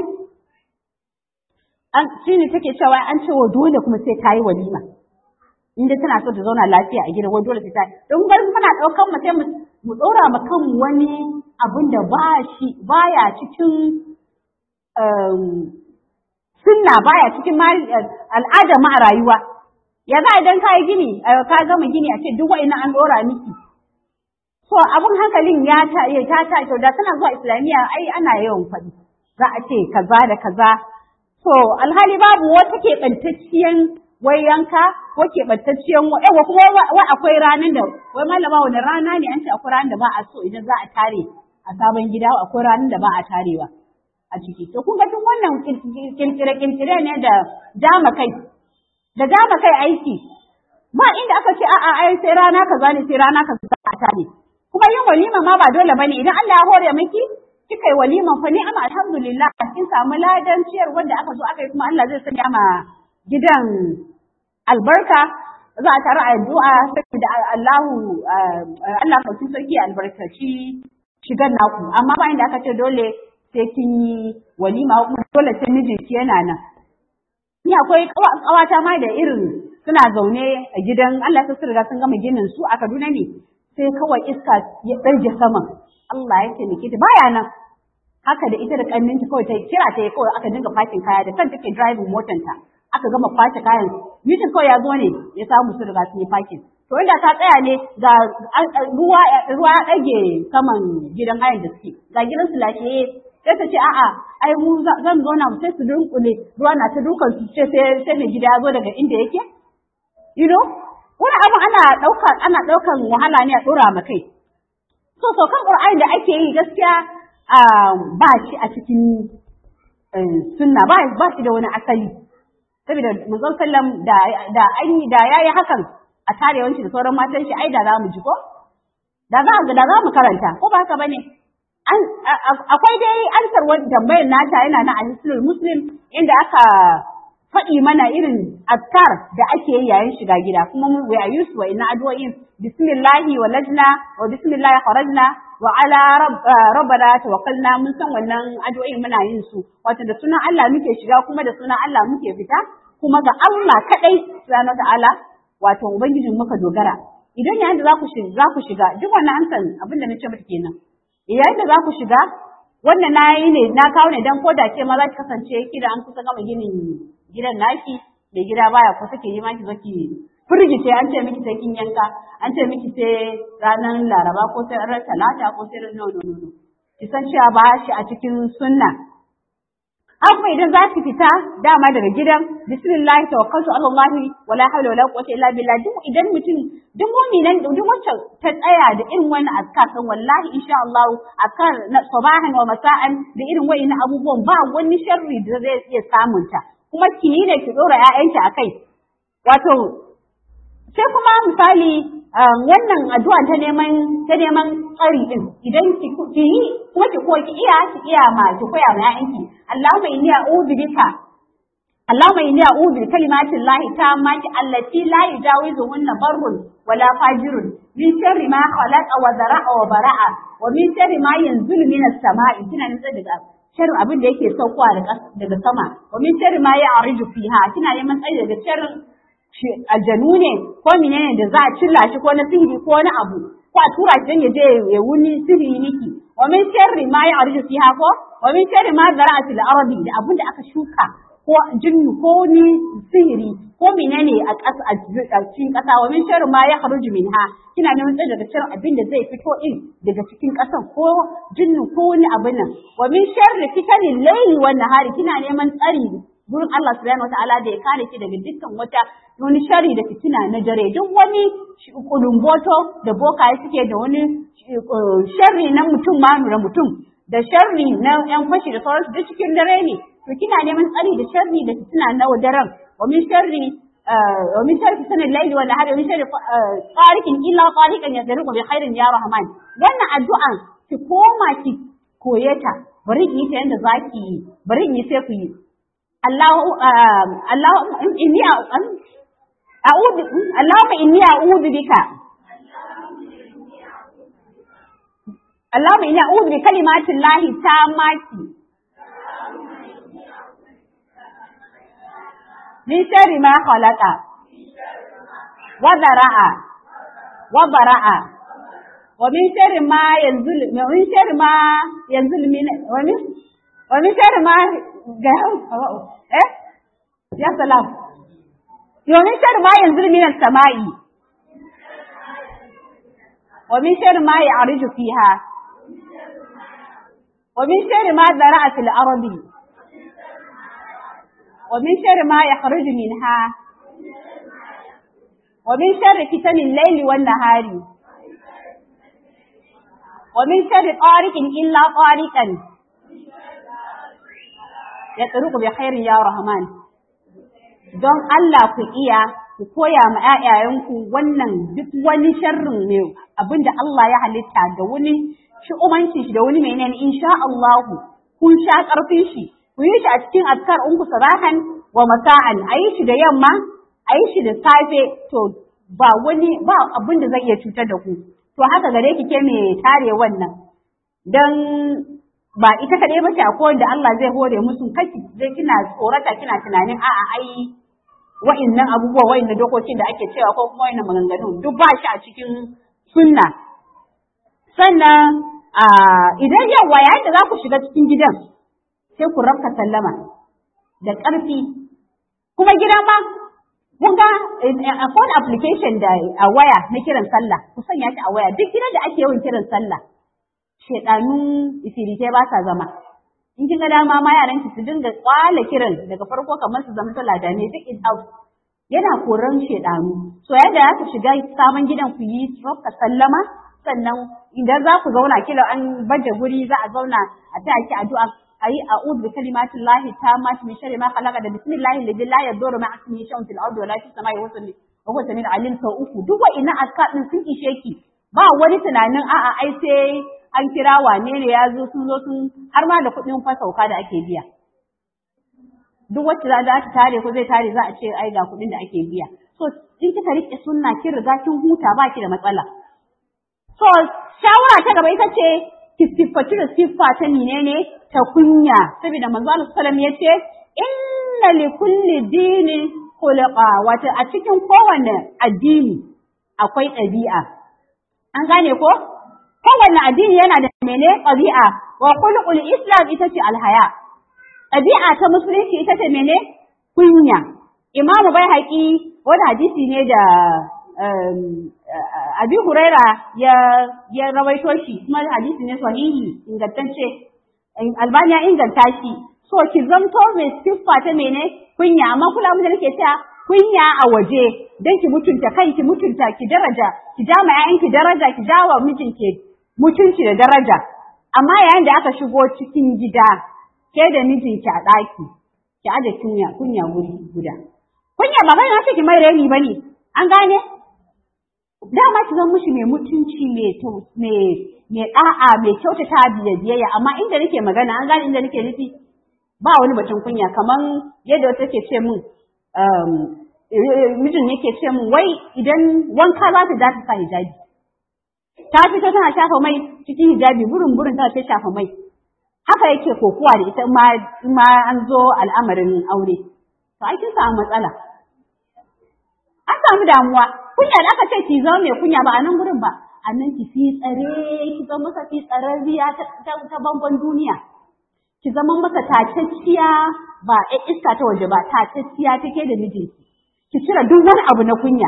[SPEAKER 2] an shine take cewa an ce wa dole kuma sai ta yi walima inda tana so ta zauna lafiya a gidan wai dole sai ta don gar muna daukan mu sai mu dora ma kan wani abin da ba shi baya cikin sunna baya cikin al'ada ma a rayuwa ya za idan ka yi gini ka gama gini a ce duk wa'ina an dora miki so abun hankalin ya ta ta ta to da tana zuwa islamiyya ai ana yawan faɗi za a ce kaza da kaza so alhali babu wata keɓantacciyan wai yanka ko keɓantacciyan yawa kuma wai akwai ranar da wai malama wani rana ne an ce akwai ranar da ba a so idan za a tare a sabon gida akwai ranar da ba a tarewa a ciki to kun ga duk wannan kirkire kirkire ne da dama kai da dama kai aiki ba inda aka ce a'a ai sai rana kaza ne sai rana kaza a tare kuma yin walima ma ba dole bane idan Allah ya hore miki kika yi waliman fa ni'ama alhamdulillah kin samu ladan ciyar wanda aka zo aka yi kuma Allah zai sanya ma gidan albarka za a tare a addu'a saboda Allahu Allah kawai sarki albarkaci shigan naku amma ba inda aka ce dole sai kin yi walima kuma dole sai mijinki yana nan ni akwai kawata ma da irin suna zaune a gidan Allah sai su riga sun gama ginin su a Kaduna ne sai kawai iska ya ɗarje saman Allah ya ce miki baya nan haka da ita da kanninta kawai ta kira ta kawai aka dinga fakin kaya da kan take driving motar ta aka gama kwace kayan mijin kawai ya zo ne ya samu su riga sun yi fakin to inda ta tsaya ne ga ruwa ruwa ya ɗage saman gidan hayan da suke ga gidan su lafiye sai ta ce a'a ai mu zan zo na sai su dunkule ruwa na ta dukan su ce sai sai mai gida ya zo daga inda yake you know wani abu ana ɗauka ana ɗaukan wahala ne a ɗora ma kai so so kan Qur'ani da ake yi gaskiya ba shi a cikin sunna ba ba shi da wani asali saboda manzon sallam da da an yi da yayi hakan a tarewanci da sauran matan shi ai da za mu ji ko da za da za mu karanta ko ba haka bane akwai dai ansar wani tambayar nata yana na al muslim inda aka faɗi mana irin azkar da ake yi yayin shiga gida kuma mu we are used wa ina addu'o'in bismillahi walajna wa bismillahi kharajna wa ala rabbana tawakkalna mun san wannan addu'o'in muna yin su wato da sunan Allah muke shiga kuma da sunan Allah muke fita kuma ga Allah kadai subhanahu ta'ala wato ubangijin muka dogara idan yayin da za ku shiga za ku shiga duk wannan an san abin da nace miki kenan yayin da za ku shiga wannan nayi ne na kawo ne dan koda ke ma za ki kasance kida an kusa gama ginin gidan naki mai gida baya ko take yi maki zaki firgice an ce miki sai kin yanka an ce miki sai ranar Laraba ko sai ranar Talata ko sai ranar no no no ki san cewa ba shi a cikin sunna haka idan za ki fita dama daga gidan bismillah tawakkaltu ala Allah wala hawla wala quwwata illa billah duk idan mutum duk mu'minan duk wacce ta tsaya da irin wannan azkar kan wallahi insha Allah akan sabahan wa masa'an da irin wayannan abubuwan ba wani sharri da zai iya samunta kuma ki yi ne ki dora ƴaƴanki akai wato sai kuma misali wannan addu'a ta neman ta neman tsari din idan ki yi kuma ki koyi ki iya ki iya ma ki koya ma ƴaƴanki Allahumma inni a'udhu bika Allahumma inni a'udhu bi kalimati Allahi tammati allati la yujawizuhunna barrun wala fajirun min sharri ma khalaqa wa zara'a wa bara'a wa min sharri ma yanzulu minas sama'i kina nutsa daga sharri abin da yake saukowa daga sama wa min sharri ma ya'riju fiha kina neman tsari daga sharrin aljanu ne ko menene da za a cilla shi ko na sihiri ko wani abu ko a tura shi dan ya je ya wuni sihiri niki wa min sharri ma ya'riju fiha ko wa min sharri ma zara'a fil ardi da abin da aka shuka ko jinnu ko ni sihiri ko menene a ƙasa a cikin ƙasa wa min sharri ma yakhruju minha kina neman tsari daga sharrin abin da zai fito in daga cikin ƙasan ko jinnu ko wani abin nan wa min sharri fitanil layli wan nahari kina neman tsari gurin Allah subhanahu wataala da ya kare ki daga dukkan wata wani shari da fitina na dare duk wani kulumboto da bokaye suke da wani sharri na mutum ma na mutum da sharri na yan fashi da sauransu duk cikin dare ne to kina neman tsari da sharri da fitina na daren wa min sharri wa min sharri fitnil layli wa nahari wa min sharri tariqin illa tariqan yadruku bi khairin ya rahman wannan addu'an ki koma ki koyeta bari ki yi ta yanda zaki yi bari ki yi sai ku yi Allah Allah inni a'udhu Allahumma inni a'udhu bika Allahumma inni a'udhu bi kalimatin lahi tammati min sharri ma khalaqa wa dara'a wa bara'a wa min sharri ma yanzul min sharri ma yanzul min wa min wa min sharri ma eh ya salam wa min sharri ma yanzul min as-sama'i wa min sharri ma ya'riju fiha wa min sharri ma dara'a fil ardi wa min sharri ma yakhruju minha wa min sharri fitanil layli wan nahari wa min sharri tariqin illa tariqan yatruqu bi khairin ya rahman. Don Allah ku iya ku koya ma ƴaƴayenku wannan duk wani sharrin ne abinda Allah ya halitta da wani shi'umanci shi da wani menene insha Allah kun sha karfin shi ku yi shi a cikin azkar in ku sabahan wa masa'an ayi shi da yamma ayi shi da safe to ba wani ba abinda zai iya cutar da ku to haka gare ki ke me tare wannan dan ba ita kadai ba ce akwai wanda Allah zai hore musu kake zai kina tsorata kina tunanin a'a ai wa'annan abubuwa wa'annan dokokin da ake cewa ko kuma wa'annan maganganu duk ba shi a cikin sunna. Sannan idan yawa yayin da za ku shiga cikin gidan sai ku rafka sallama da ƙarfi kuma gidan ma kun ga akwai application da a waya na kiran sallah ku sanya shi a waya duk gidan da ake yawan kiran sallah shedanun isiritai ba sa zama. In kin ga dama ma yaran ki su dinga kwala kiran daga farko kamar su zama talada ne duk in out yana koran shedanu. So yadda za ku shiga sabon gidan ku yi ka sallama sannan idan za ku zauna kila an baje guri za a zauna a ta ki addu'a ayi a'udhu bi kalimatillahi tammati min sharri ma khalaqa da bismillahi alladhi la yadurru ma'a ismihi shay'un fil ardi wa la fis samai wa huwa samiul alim sau uku duk wa'innan azkar din sun ishe ki ba wani tunanin a'a ai sai an kira wane ne ya zo sun zo sun har ma da kuɗin fasauka da ake biya. Duk wacce za ta tare ko zai tare za a ce ai ga kuɗin da ake biya. So in kika rike sunna kin riga kin huta ba ki da matsala. So shawara ta gaba ita ce ki siffatu da siffa ta menene ta kunya saboda manzo Allah sallallahu alaihi wasallam yace inna li kulli dinin khulaqa wato a cikin kowanne addini akwai ɗabi'a. An gane ko? Kowanne addini yana da mene ɗabi'a wa khuluqul islam ita ce alhaya. Ɗabi'a ta musulunci ita ce mene kunya. Imamu Baihaqi wani hadisi ne da Abi Huraira ya ya rawaito shi kuma hadisi ne sahihi ingantacce. Albani ya inganta shi. So ki zamto mai siffa ta mene kunya amma kula mu da nake cewa kunya a waje dan ki mutunta kai ki mutunta ki daraja ki ja ma ƴaƴanki daraja ki ja wa mijinki mutunci da daraja amma yayin da aka shigo cikin gida ke da mijinki a ɗaki ki aje kunya kunya wuri guda kunya ba kai na ce ki mai reni bane an gane dama ki zan mishi mai mutunci mai mai mai da'a mai kyautata biyayya amma inda nake magana an gane inda nake nufi ba wani batun kunya kaman yadda wata take ce min mijin yake ce min wai idan wanka za ta dace sa hijabi ta fito tana shafa mai cikin hijabi burin burin ta ce shafa mai haka yake kokuwa da ita ma ma an zo al'amarin aure to ai kin samu matsala an samu damuwa kunya da aka ce ki zama mai kunya ba a nan gurin ba a nan ki fi tsare ki zama masa fi tsararriya ta ta bangon duniya ki zama masa tacacciya ba a iska ta waje ba tacacciya take da mijinki ki cire duk wani abu na kunya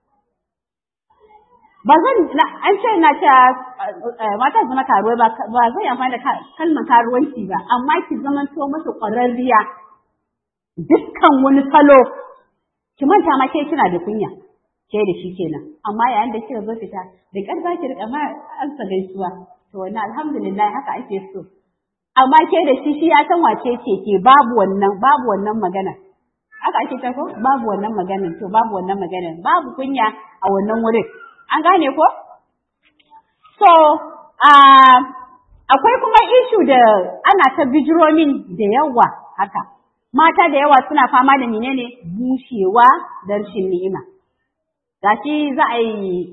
[SPEAKER 2] ba zan an ce na ta mata zama karuwa ba ba zan yi amfani da kalmar karuwanci ba amma ki zama to masa ƙwararriya dukkan wani salo ki manta ma ke kina da kunya ke da shi kenan amma yayin da kika zo fita da ƙar za ki riƙa ma ansa gaisuwa to wannan alhamdulillah haka ake so amma ke da shi shi ya san wace ce ke babu wannan babu wannan magana haka ake ta ko babu wannan magana to babu wannan magana babu kunya a wannan wurin an gane ko so uh, akwai kuma issue da ana ta bijiro min da yawa haka mata da yawa suna fama da menene bushewa da rashin ni'ima gashi za a yi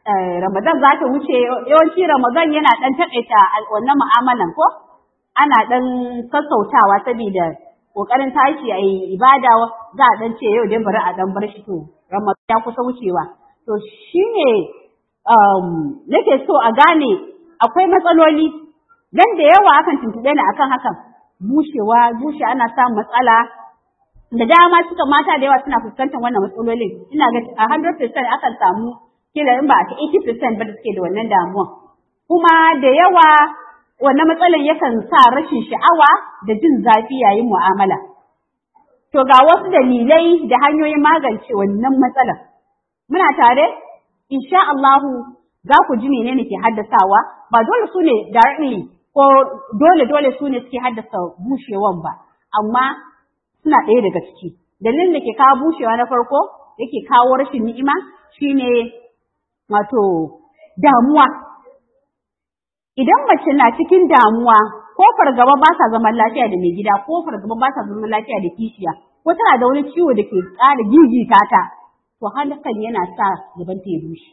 [SPEAKER 2] Ramadan za ta wuce, yawanci Ramadan yana ɗan taƙaita wannan mu'amalan ko? Ana ɗan sassautawa saboda ƙoƙarin tashi a yi ibada za a ɗan ce yau dai bari a ɗan bar shi to Ramadan ya kusa wucewa. To shi ne nake so a gane akwai matsaloli, dan da yawa akan tuntuɓe ni akan hakan, bushewa, bushe ana samun matsala, da dama suka mata da yawa suna fuskantar wannan matsalolin. Ina ga a hundred percent akan samu kila in ba a eighty percent ba da suke da wannan damuwa. Kuma da yawa wannan matsalan yakan sa rashin sha'awa da jin zafi yayin mu'amala. To ga wasu dalilai da hanyoyin magance wannan matsalan. Muna tare? Insha Allahu za ku ji menene ke haddasawa, ba dole su ne directly ko dole dole su ne suke haddasa bushewan ba, amma suna ɗaya daga ciki. Dalilin da ke kawo bushewa na farko yake kawo rashin ni'ima shine wato damuwa. Idan mace na cikin damuwa ko fargaba ba sa zaman lafiya da mai gida ko fargaba ba sa zaman lafiya da kishiya ko tana da wani ciwo da ke ƙara gigita ta, to hakan yana sa gaban ta ya bushe.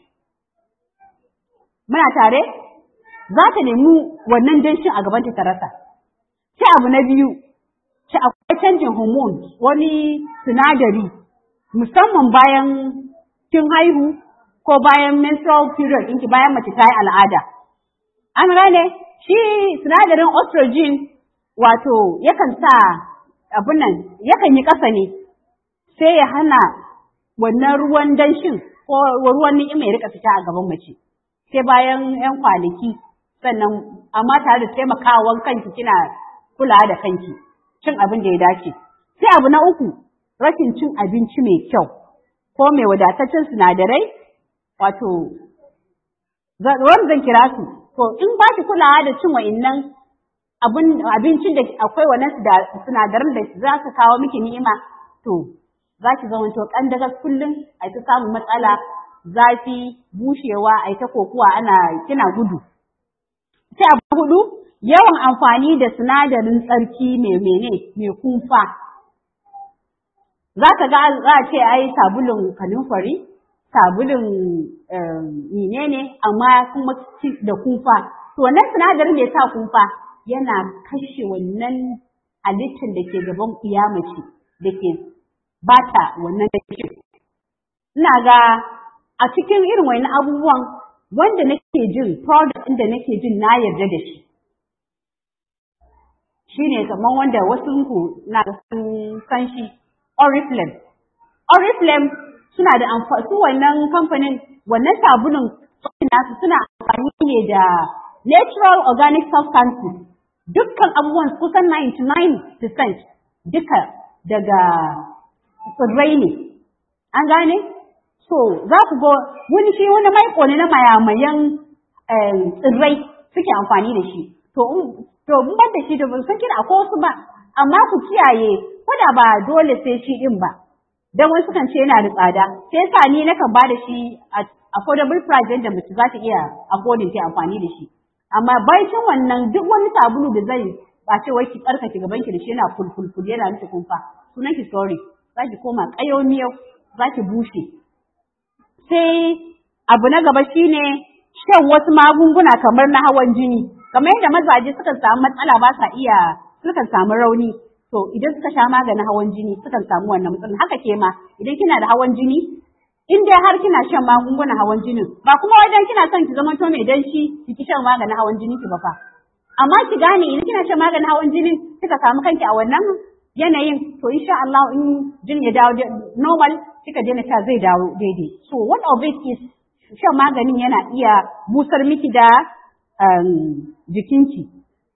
[SPEAKER 2] Muna tare? Za ta nemi wannan danshin a gaban ta rasa. Sai abu na biyu, sai akwai canjin hormones, wani sinadari musamman bayan kin haihu ko bayan menstrual period ɗinki, bayan mace ta yi al'ada. An gane shi sinadarin estrogen wato yakan sa abin nan yakan yi ƙasa ne sai ya hana wannan ruwan danshin ko ruwan ni'ima ya rika fita a gaban mace. Sai bayan ‘yan kwanaki sannan amma tare da taimakawan kanki kina kula da kanki, cin abin da ya dace. Sai abu na uku, rashin cin abinci mai kyau ko mai wadataccen sinadarai, wato wanda zan kira su. To in ba ki kulawa da cin wa'innan abincin da akwai wannan sinadaran da za su kawo miki ni'ima, to za ki zama to kandagas kullum a ta samun matsala, zafi, bushewa, a ta kokuwa ana kina gudu. Sai abu hudu, yawan amfani da sinadarin tsarki mai mene mai kumfa. Za ka ga za a ce ai sabulun kanunfari, sabulun menene amma kuma da kumfa. To wannan sinadarin da ya sa kumfa yana kashe wannan halittar da ke gaban mace da ke bata wannan dake. Ina ga a cikin irin wani abubuwan wanda nake jin product ɗin da nake jin na yarda da shi shine kamar wanda wasu ku na sun san shi, Oriflame. Oriflame suna da amfani, su wannan kamfanin wannan sabulun nasu suna amfani ne da natural organic substances. Dukkan abubuwan kusan ninety-nine percent duka daga tsirrai ne. An gane? So, za ku ga wani shi wani maiko ne na mayamayan tsirrai suke amfani da shi. To, to mun ban da shi da ban san kina akwai wasu ba, amma ku kiyaye ko da ba dole sai shi din ba. Dan wasu kan ce yana da tsada. Sai yasa ni nakan ba da shi a affordable price da mace za ta iya affording ta amfani da shi. Amma baicin wannan duk wani sabulu da zai ba ce wai ki tsarkake gaban ki da shi yana fulfulful yana miki kumfa. Sunan ki sorry. Za ki koma kayo miyau, za ki bushe. Sai abu na gaba shine shan wasu magunguna kamar na hawan jini. Kamar yadda mazaje sukan samu matsala ba sa iya sukan samu rauni. To idan suka sha maganin hawan jini sukan samu wannan matsalar. Haka ke ma idan kina da hawan jini, in dai har kina shan magungunan hawan jinin, ba kuma wajen kina son ki zama to mai danshi ki shan maganin hawan jini ki ba fa. Amma ki gane idan kina shan maganin hawan jinin kika samu kanki a wannan yanayin, to insha Allah in jin ya dawo normal kika daina sha zai dawo daidai. So one of it is shan maganin yana iya busar miki da jikinki.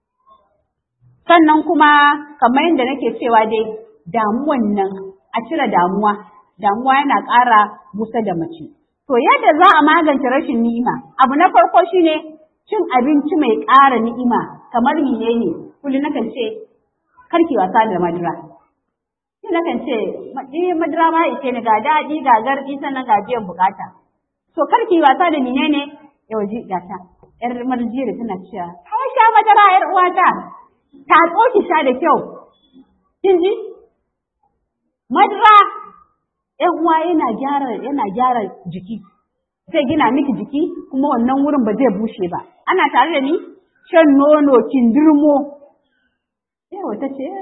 [SPEAKER 2] Sannan kuma kamar yadda nake cewa dai damuwan nan a cire damuwa, damuwa yana ƙara busa da mace. To yadda za a magance rashin ni'ima, abu na farko shine cin abinci mai ƙara ni'ima kamar menene? Kullum nakan ce karki wasa da madara. Ni nakan ce eh madara ma ita ne ga daɗi ga gardi sannan ga biyan bukata. To karki wasa da menene? Yau ji gata. Yar marjiyar tana cewa, "Kai sha madara yar uwata." Ta tsoki sha da kyau. Kin ji? Madara ‘yan uwa yana gyara yana gyara jiki. zai gina miki jiki kuma wannan wurin ba zai bushe ba. Ana tare da ni? Shan nono kindirmo. Yawa ta ce,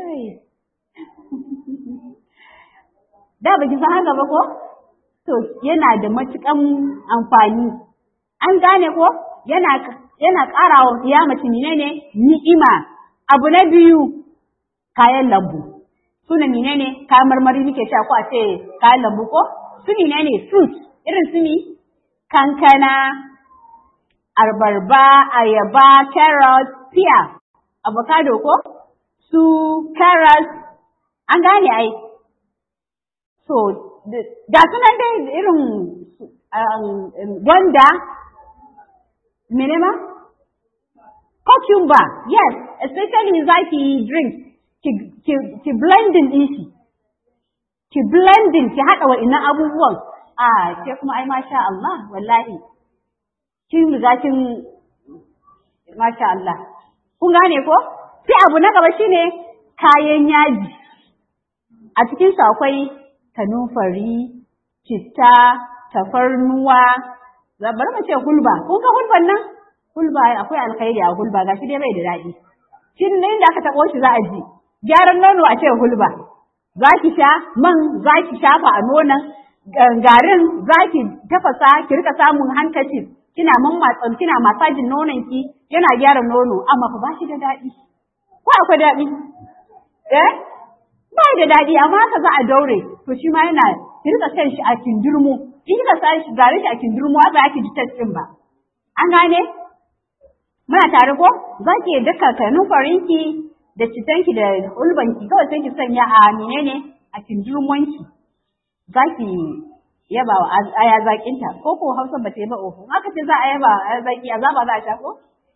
[SPEAKER 2] da ba ki san haka ba ko? To, yana da matuƙan amfani. An gane ko? Yana yana ƙara wa kiyamaci menene ni'ima. Abu na biyu, kayan lambu. Suna menene kayan marmari nake cewa ko a ce kayan lambu ko? Su menene fruit, irin su ne kankana, albarba, ayaba, carrot, pear, avocado ko? Su carrots, an gane ai. So, ga sunan dai irin gwanda, mene ma? Cucumber, yes, especially zaki drink, ki, ki, ki blending din shi, ki blending, ki haɗa wa'innan abubuwan. Ah, ke kuma ai masha Allah, wallahi, kin riga kin, masha Allah. Kun gane ko? Sai abu na gaba shine kayan yaji. A cikin su akwai kanumfari, citta, tafarnuwa, bari mu ce hulba. Kun ga hulban nan? Hulba akwai alkhairi a hulba, gashi dai bai da daɗi. Shin ne inda aka taɓo shi za a ji. Gyaran nono a ce hulba. Za ki sha man, za ki shafa a nonon, garin za ki tafasa, ki rika samun hankacin, kina mammatsan, kina masajin nonon ki, yana gyara nono, amma fa ba shi da daɗi. Ko akwai daɗi? Eh? Ba da daɗi, amma haka za a daure, to shi ma yana, ki rika shan shi a kindirmo, in kika sa shi garin shi a kindirmo, ba ki ji taste ɗin ba. An gane? Muna tare ko? Za ki daka kanumfarinki da citanki da ulbanki, kawai sai ki sanya a menene a kindirmonki. Za ki yaba wa aya zaƙinta, ko ko Hausa ba ta yi ba oho. Haka ce za a yaba aya zaƙi, a zaba za a sha ko?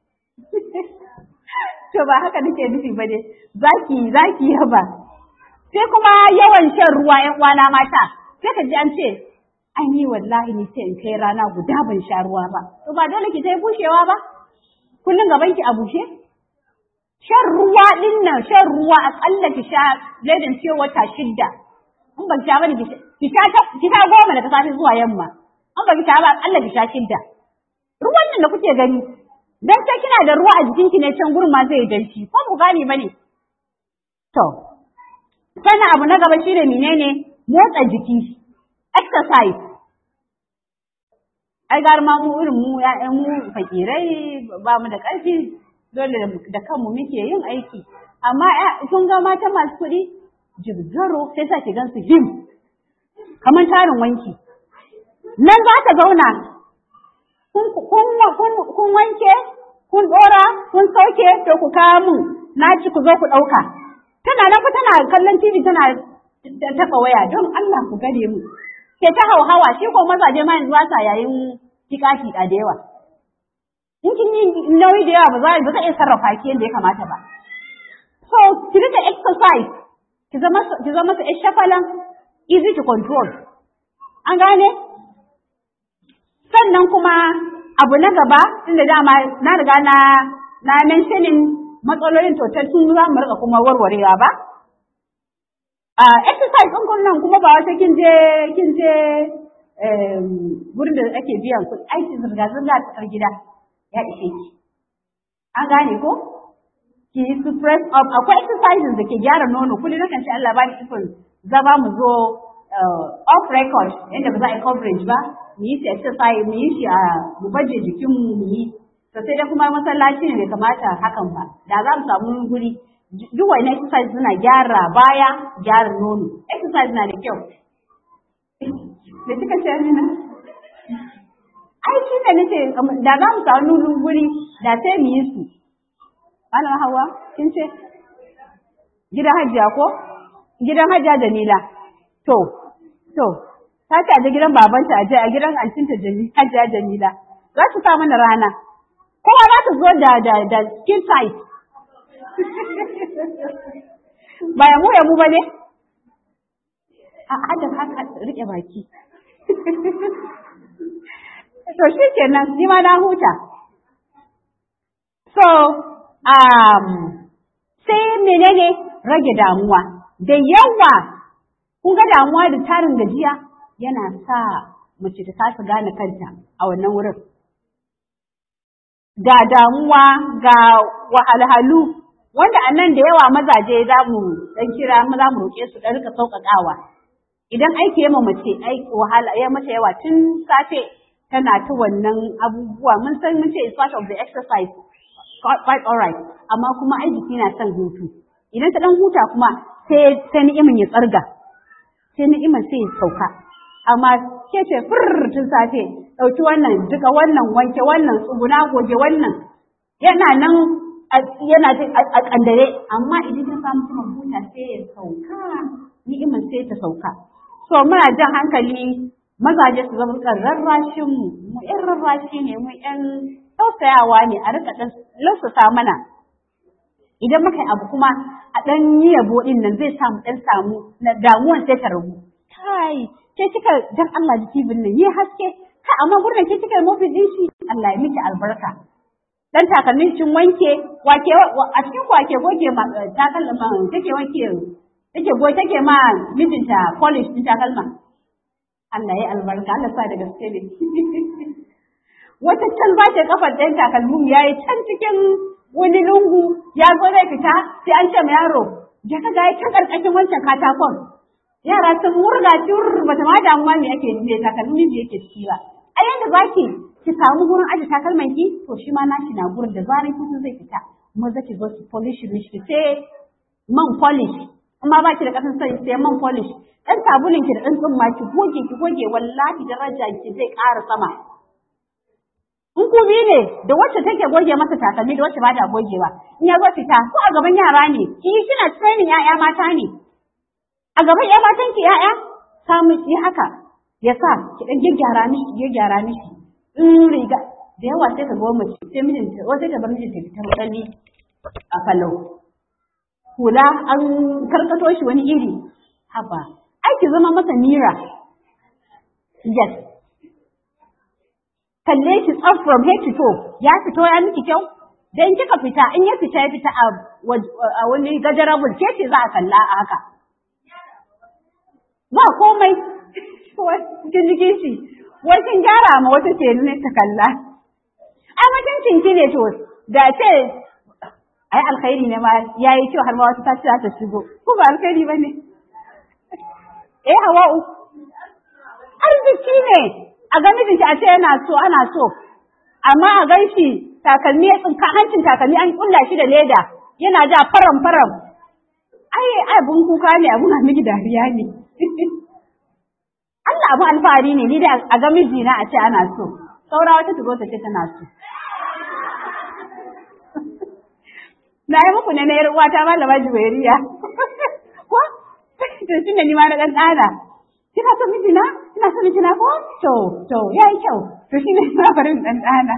[SPEAKER 2] To ba haka nake nufi ba dai, za ki za ki yaba. Sai kuma yawan shan ruwa ƴan uwana mata, sai ka ji an ce, ai ni wallahi ni sai in kai rana guda ban sha ruwa ba. To ba dole ki ta yi bushewa ba? Kullum gaban ki a bushe? Shan ruwa ɗin nan, shan ruwa aƙalla ki sha ledan ce wata shidda. In ba ki sha bane ki sha ki sha goma daga safe zuwa yamma. In ba ki sha ba aƙalla ki sha shidda. Ruwan nan da kuke gani, dan sai kina da ruwa a jikinki ne can gurin ma zai danshi. Ko ku gane bane? To, sannan abu na gaba shine menene motsa jiki, exercise. Ai gar ma mu irin mu ya'yan mu fakirai ba mu da ƙarfi, dole da kanmu muke yin aiki. Amma kun ga mata masu kuɗi jibgaro sai sa ki gansu him kamar tarin wanki. Nan za ta zauna kun kun kun wanke, kun ɗora, kun sauke, to ku kawo mun na ci ku zo ku ɗauka. Tana nan fa tana kallon T V tana taɓa waya don Allah ku gade mu. Ke ta hauhawa shi ko mazaje ma yanzu ba sa yayin tika-tika da yawa. In kin yi nauyi da yawa ba za ba za iya sarrafa ki yadda ya kamata ba. So ki rika exercise, ki zama ki zama su shafalan easy to control. An gane? Sannan kuma abu na gaba tunda dama na riga na na mentioning matsalolin to tun za mu rika kuma warwarewa ba. Uh, exercise ɗin kullum kuma ba wata kin je kin je gurin da ake biyan kuɗi aiki zirga-zirga a tsakar gida ya ishe ki. An gane ko? Ki yi su press up, akwai exercises da ke gyara nono, kullum na kan ce Allah ba ni ikon zama mu zo off record yadda ba za a yi coverage ba, mu yi shi exercise, mu yi shi a mu baje jikinmu mu yi. To sai dai kuma masallaci ne bai kamata hakan ba, da za mu samu guri. Duk wani exercise suna gyara baya, gyara nono. Exercise na da kyau. Da kika ce Amina? Ai shi ne nace da za mu samu guri da sai mu yi su. Ana Hawa, kin ce? Gidan Hajiya ko? Gidan Hajiya Jamila. To, to, ta ce a gidan babanta a je a gidan antinta Hajiya Jamila. Za su sa mana rana. Kowa za ta zo da da da skin tight. Ba ya mu ya mu ba ne? A adam haka rike baki. To shi kenan, ni ma na huta. So, um, sai menene rage damuwa. Da yawa, kun ga damuwa da tarin gajiya yana sa mace ta kasa gane kanta a wannan wurin. Ga damuwa, ga wahalhalu, wanda a nan da yawa mazaje za mu ɗan kira mu za mu roƙe su ɗan rika sauƙaƙawa. Idan aiki ya mace aiki wahala ya mata yawa tun safe tana ta wannan abubuwa mun san mun ce it's part of the exercise quite alright, amma kuma ai jiki na son hutu. Idan ta ɗan huta kuma sai sai ni'imin ya tsarga, sai ni'imin sai ya sauka. Amma ke ce furr tun safe ɗauki wannan duka wannan wanke wannan tsuguna goge wannan yana nan yana a kandare, amma idan ta samu kuma huta sai ya sauka ni'imar sai ta sauka. So muna jan hankali mazaje su zama kan rarrashin mu mu ƴan rarrashi ne mu ƴan tausayawa ne a rika ɗan lausasa mana. Idan muka yi abu kuma a ɗan yi yabo ɗin nan zai samu ɗan samu na damuwan sai ta rabu. Kai ke kika dan Allah jiki bin nan yi haske ka amma gurin ke kika mafi din shi Allah ya miki albarka. Dan takalmin cin wanke wake a cikin wake goge ma takalma take wanke take goge take ma mijinta polish din takalma. Allah ya albarka Allah sa da gaske ne. Wata can ba ta kafar dan takalmin yayi can cikin wani lungu ya zo zai fita sai an ce ma yaro da ka ga ta karkashin wancan katakon. Yara sun murga tur bata ma damuwa me ake me takalmin da yake ciki ba. A yanda zaki ki samu gurin aje takalman ki to shi ma nashi na gurin da zaran kin zai fita kuma zaki zo ki polish mishi sai man polish amma ba ki da kasan sai sai man polish dan sabulin ki da dan tsumma ki goge ki goge wallahi daraja ki zai ƙara sama. In ku bi ne da wacce take goge masa takalmi da wacce ba ta gogewa in ya zo fita ko a gaban yara ne ki kina training ya'ya mata ne a gaban ƴan matan ki ƴaƴa samu yi haka ya sa ki dan gyara mishi ki gyara mishi in riga da yawa sai ka goma mace sai mijinta wata ta bar mijinta fitar wadani a falau hula an karkato shi wani iri haba ai ki zama masa mira yes kalle shi tsaf from head to toe ya fito ya miki kyau dan kika fita in ya fita ya fita a wani gajarabul ke ce za a kalla a haka ba komai cikin jikin shi wajen gyara ma wata ce ne ta kalla ai mutuncin ki ne to da ce ai alkhairi ne ma yayi kyau har ma wata ta ce za ta shigo ko ba alkhairi bane eh hawa'u arziki ne a ga mijinki a ce yana so ana so amma a gan shi takalmi ya tsinka hancin takalmi an kulla shi da leda yana ja faram faram ai abun kuka ne abun miki dariya ne Allah abun alfahari ne ni da a ga mijina a ce ana so saura wata ta zo ta ce tana so na yi muku ne na yar uwata malama Juwairiya ko to shi ne ni ma na dan dana kina so mijina kina so mijina ko to to yayi kyau to shi ne ma barin dan dana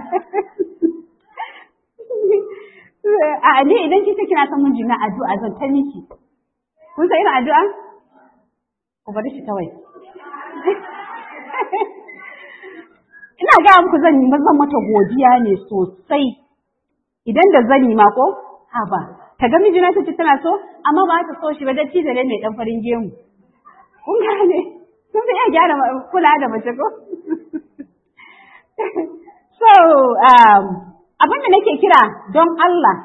[SPEAKER 2] a ne idan kike kina son mijina addu'a zan ta miki kun san ina addu'a ku bari shi kawai ina ga muku zan yi zan mata godiya ne sosai idan da zani ma ko haba ta ga mijina ta ce tana so amma ba ta so shi ba dai da ne mai dan farin gemu kun gane kun ga ya gyara kula da mace ko so um abin da nake kira don Allah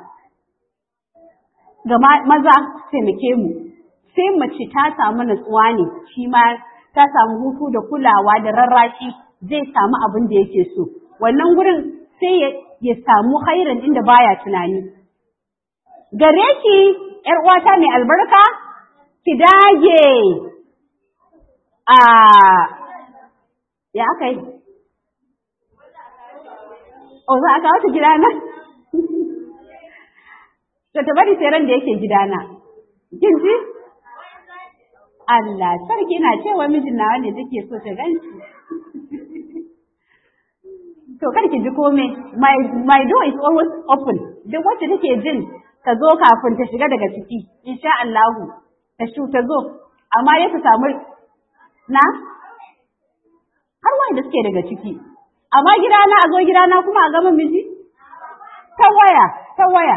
[SPEAKER 2] ga maza taimake mu sai mace ta samu natsuwa ne shi ma ta samu hutu da kulawa da rarrashi zai samu abin da yake so wannan gurin sai ya samu hairan inda baya tunani gare ki ƴar uwata mai albarka ki dage a ya kai o za ka wata gidana to ta bari sai ran da yake gidana kin ji Allah sarki ina cewa mijin nawa ne take so ta ganci to kar ki ji komai my my door is always open duk wacce take jin ta zo kafin ta shiga daga ciki insha Allah ta shu ta zo amma ya ta samu na har wanda suke daga ciki amma gidana a zo gidana kuma a gama miji ta waya ta waya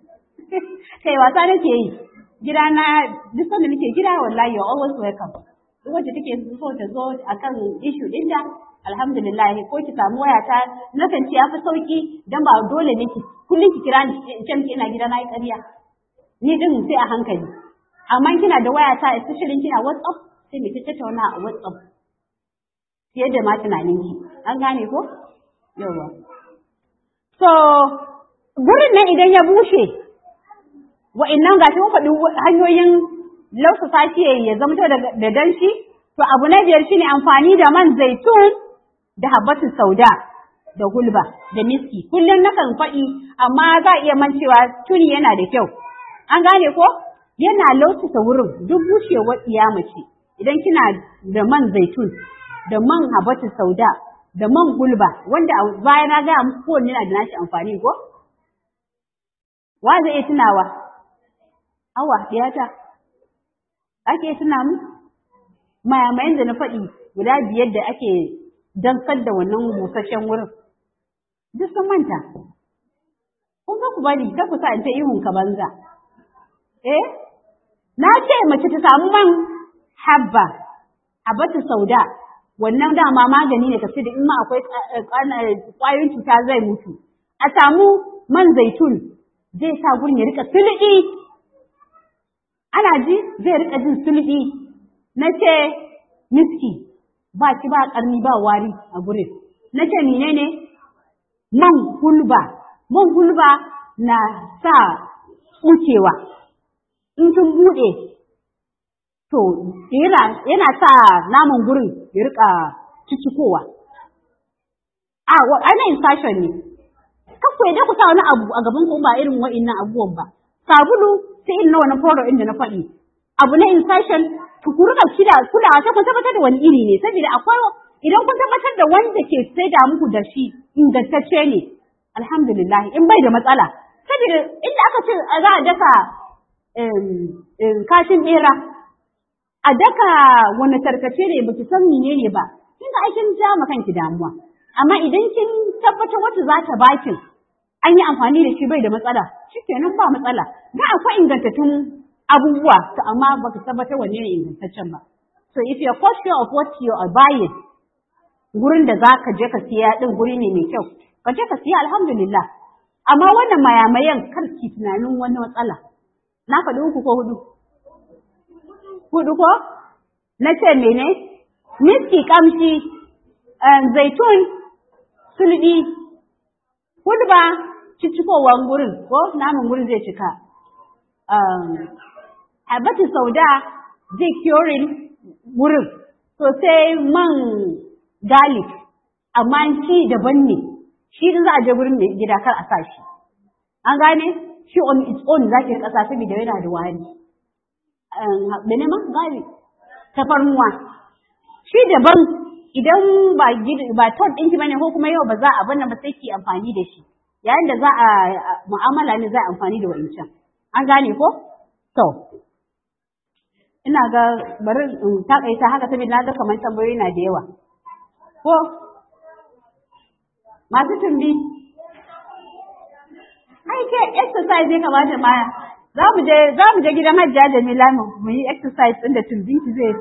[SPEAKER 2] kai wasa nake yi gidana duk sanda nake gida wallahi you always welcome duk wacce take so ta zo akan issue ɗinta alhamdulillah ko ki samu wayata na kan ce yafi sauki dan ba dole ne ki kullun ki kira ni in ce ina gida na yi ƙarya ni din sai a hankali amma kina da wayata especially kina WhatsApp sai mu ta tattauna a WhatsApp fiye da ma tunanin ki an gane ko yawa so gurin nan idan ya bushe wa'annan gashi mun faɗi hanyoyin lausasa shi ya zama da danshi to abu na biyar shine amfani da man zaitun da habbatu sauda da hulba da miski kullum nakan faɗi amma za a iya mancewa tuni yana da kyau an gane ko yana lausasa wurin duk bushewar mace idan kina da man zaitun da man habbatu sauda da man hulba wanda a baya na ga muku kowanne yana da nashi amfani ko wa zai iya tunawa awa diyata ake tuna mu mayamayan da na faɗi guda biyar da ake dansar da wannan busasshen wurin duk sun manta kun ga ku bari kar ku sa in ta ihun ka banza eh na ce mace ta samu man habba habatu sauda wannan dama magani ne kace da in ma akwai kwayoyin cuta zai mutu a samu man zaitun zai sa gurin ya rika sulɗi ana ji zai rika jin sulɗi na ce miski ba shi ba ƙarni ba wari a gurin na ce menene man hulba man hulba na sa tsukewa in sun buɗe to yana sa naman gurin ya rika cicikowa a ana insertion ne kakwai da ku sa wani abu a gaban ku ba irin wa'innan abubuwan ba sabulu sai irin na wannan product ɗin da na faɗi abu na insertion ku rika kida kulawa ta kun tabbatar da wani iri ne saboda akwai idan kun tabbatar da wanda ke sai da muku da shi ingantacce ne alhamdulillah in bai da matsala saboda inda aka ce za a daka kashin bera a daka wani tarkace ne baki san menene ba kin ga aikin ja ma kanki damuwa amma idan kin tabbatar wata za ta bakin an yi amfani da shi bai da matsala shikenan ba matsala da akwai ingantattun abubuwa to amma baka tabbatar wanne ne ingantaccen ba so if you're sure of what you are buying gurin da zaka je ka siya din guri ne mai kyau ka je ka siya alhamdulillah amma wannan mayamayan kar ki tunanin wani matsala na faɗi uku ko hudu hudu ko na ce mene miski kamshi zaitun sulɗi hulba ciccikowar gurin ko naman gurin zai cika habatu sauda zai curing wurin to sai man garlic amma shi daban ne shi din za a je gurin mai gida kar a sa shi an gane shi on its own za ki rika sa saboda yana da wari mene man garlic tafarnuwa shi daban idan ba ba ton ɗinki bane ko kuma yau ba za a bana ba sai ki amfani da shi yayin da za a mu'amala ne za a amfani da wa'incan an gane ko to ina ga bari in takaita haka saboda na ga kamar tambayoyi na da yawa ko masu tumbi ai ke exercise ne kamata ma za mu je za mu je gidan Hajjia Jamila mu yi exercise din da tumbin ki zai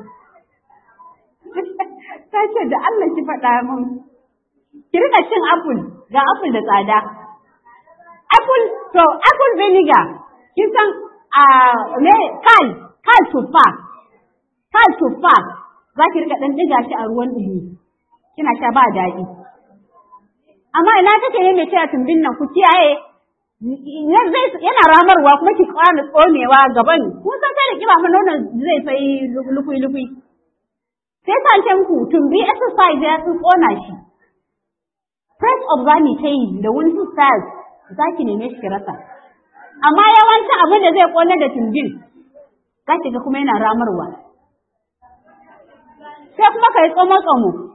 [SPEAKER 2] ta ce da Allah ki faɗa min ki rika cin apple ga apple da tsada apple to apple vinegar kin san a me kai kai tufa kai tufa za ki rika dan diga shi a ruwan dumi kina sha ba daɗi amma ina take ne mai cewa tumbin nan ku kiyaye yana ramarwa kuma ki kwana tsomewa gaban kun san sai da kiba fa nonon zai sai lukui lukui sai sancen ku tumbi exercise ya sun kona shi press of zani ta yi da wani stars za ki neme shi rasa amma yawancin abin da zai kona da tumbin za ki ga kuma yana ramarwa sai kuma ka yi tsomo tsomo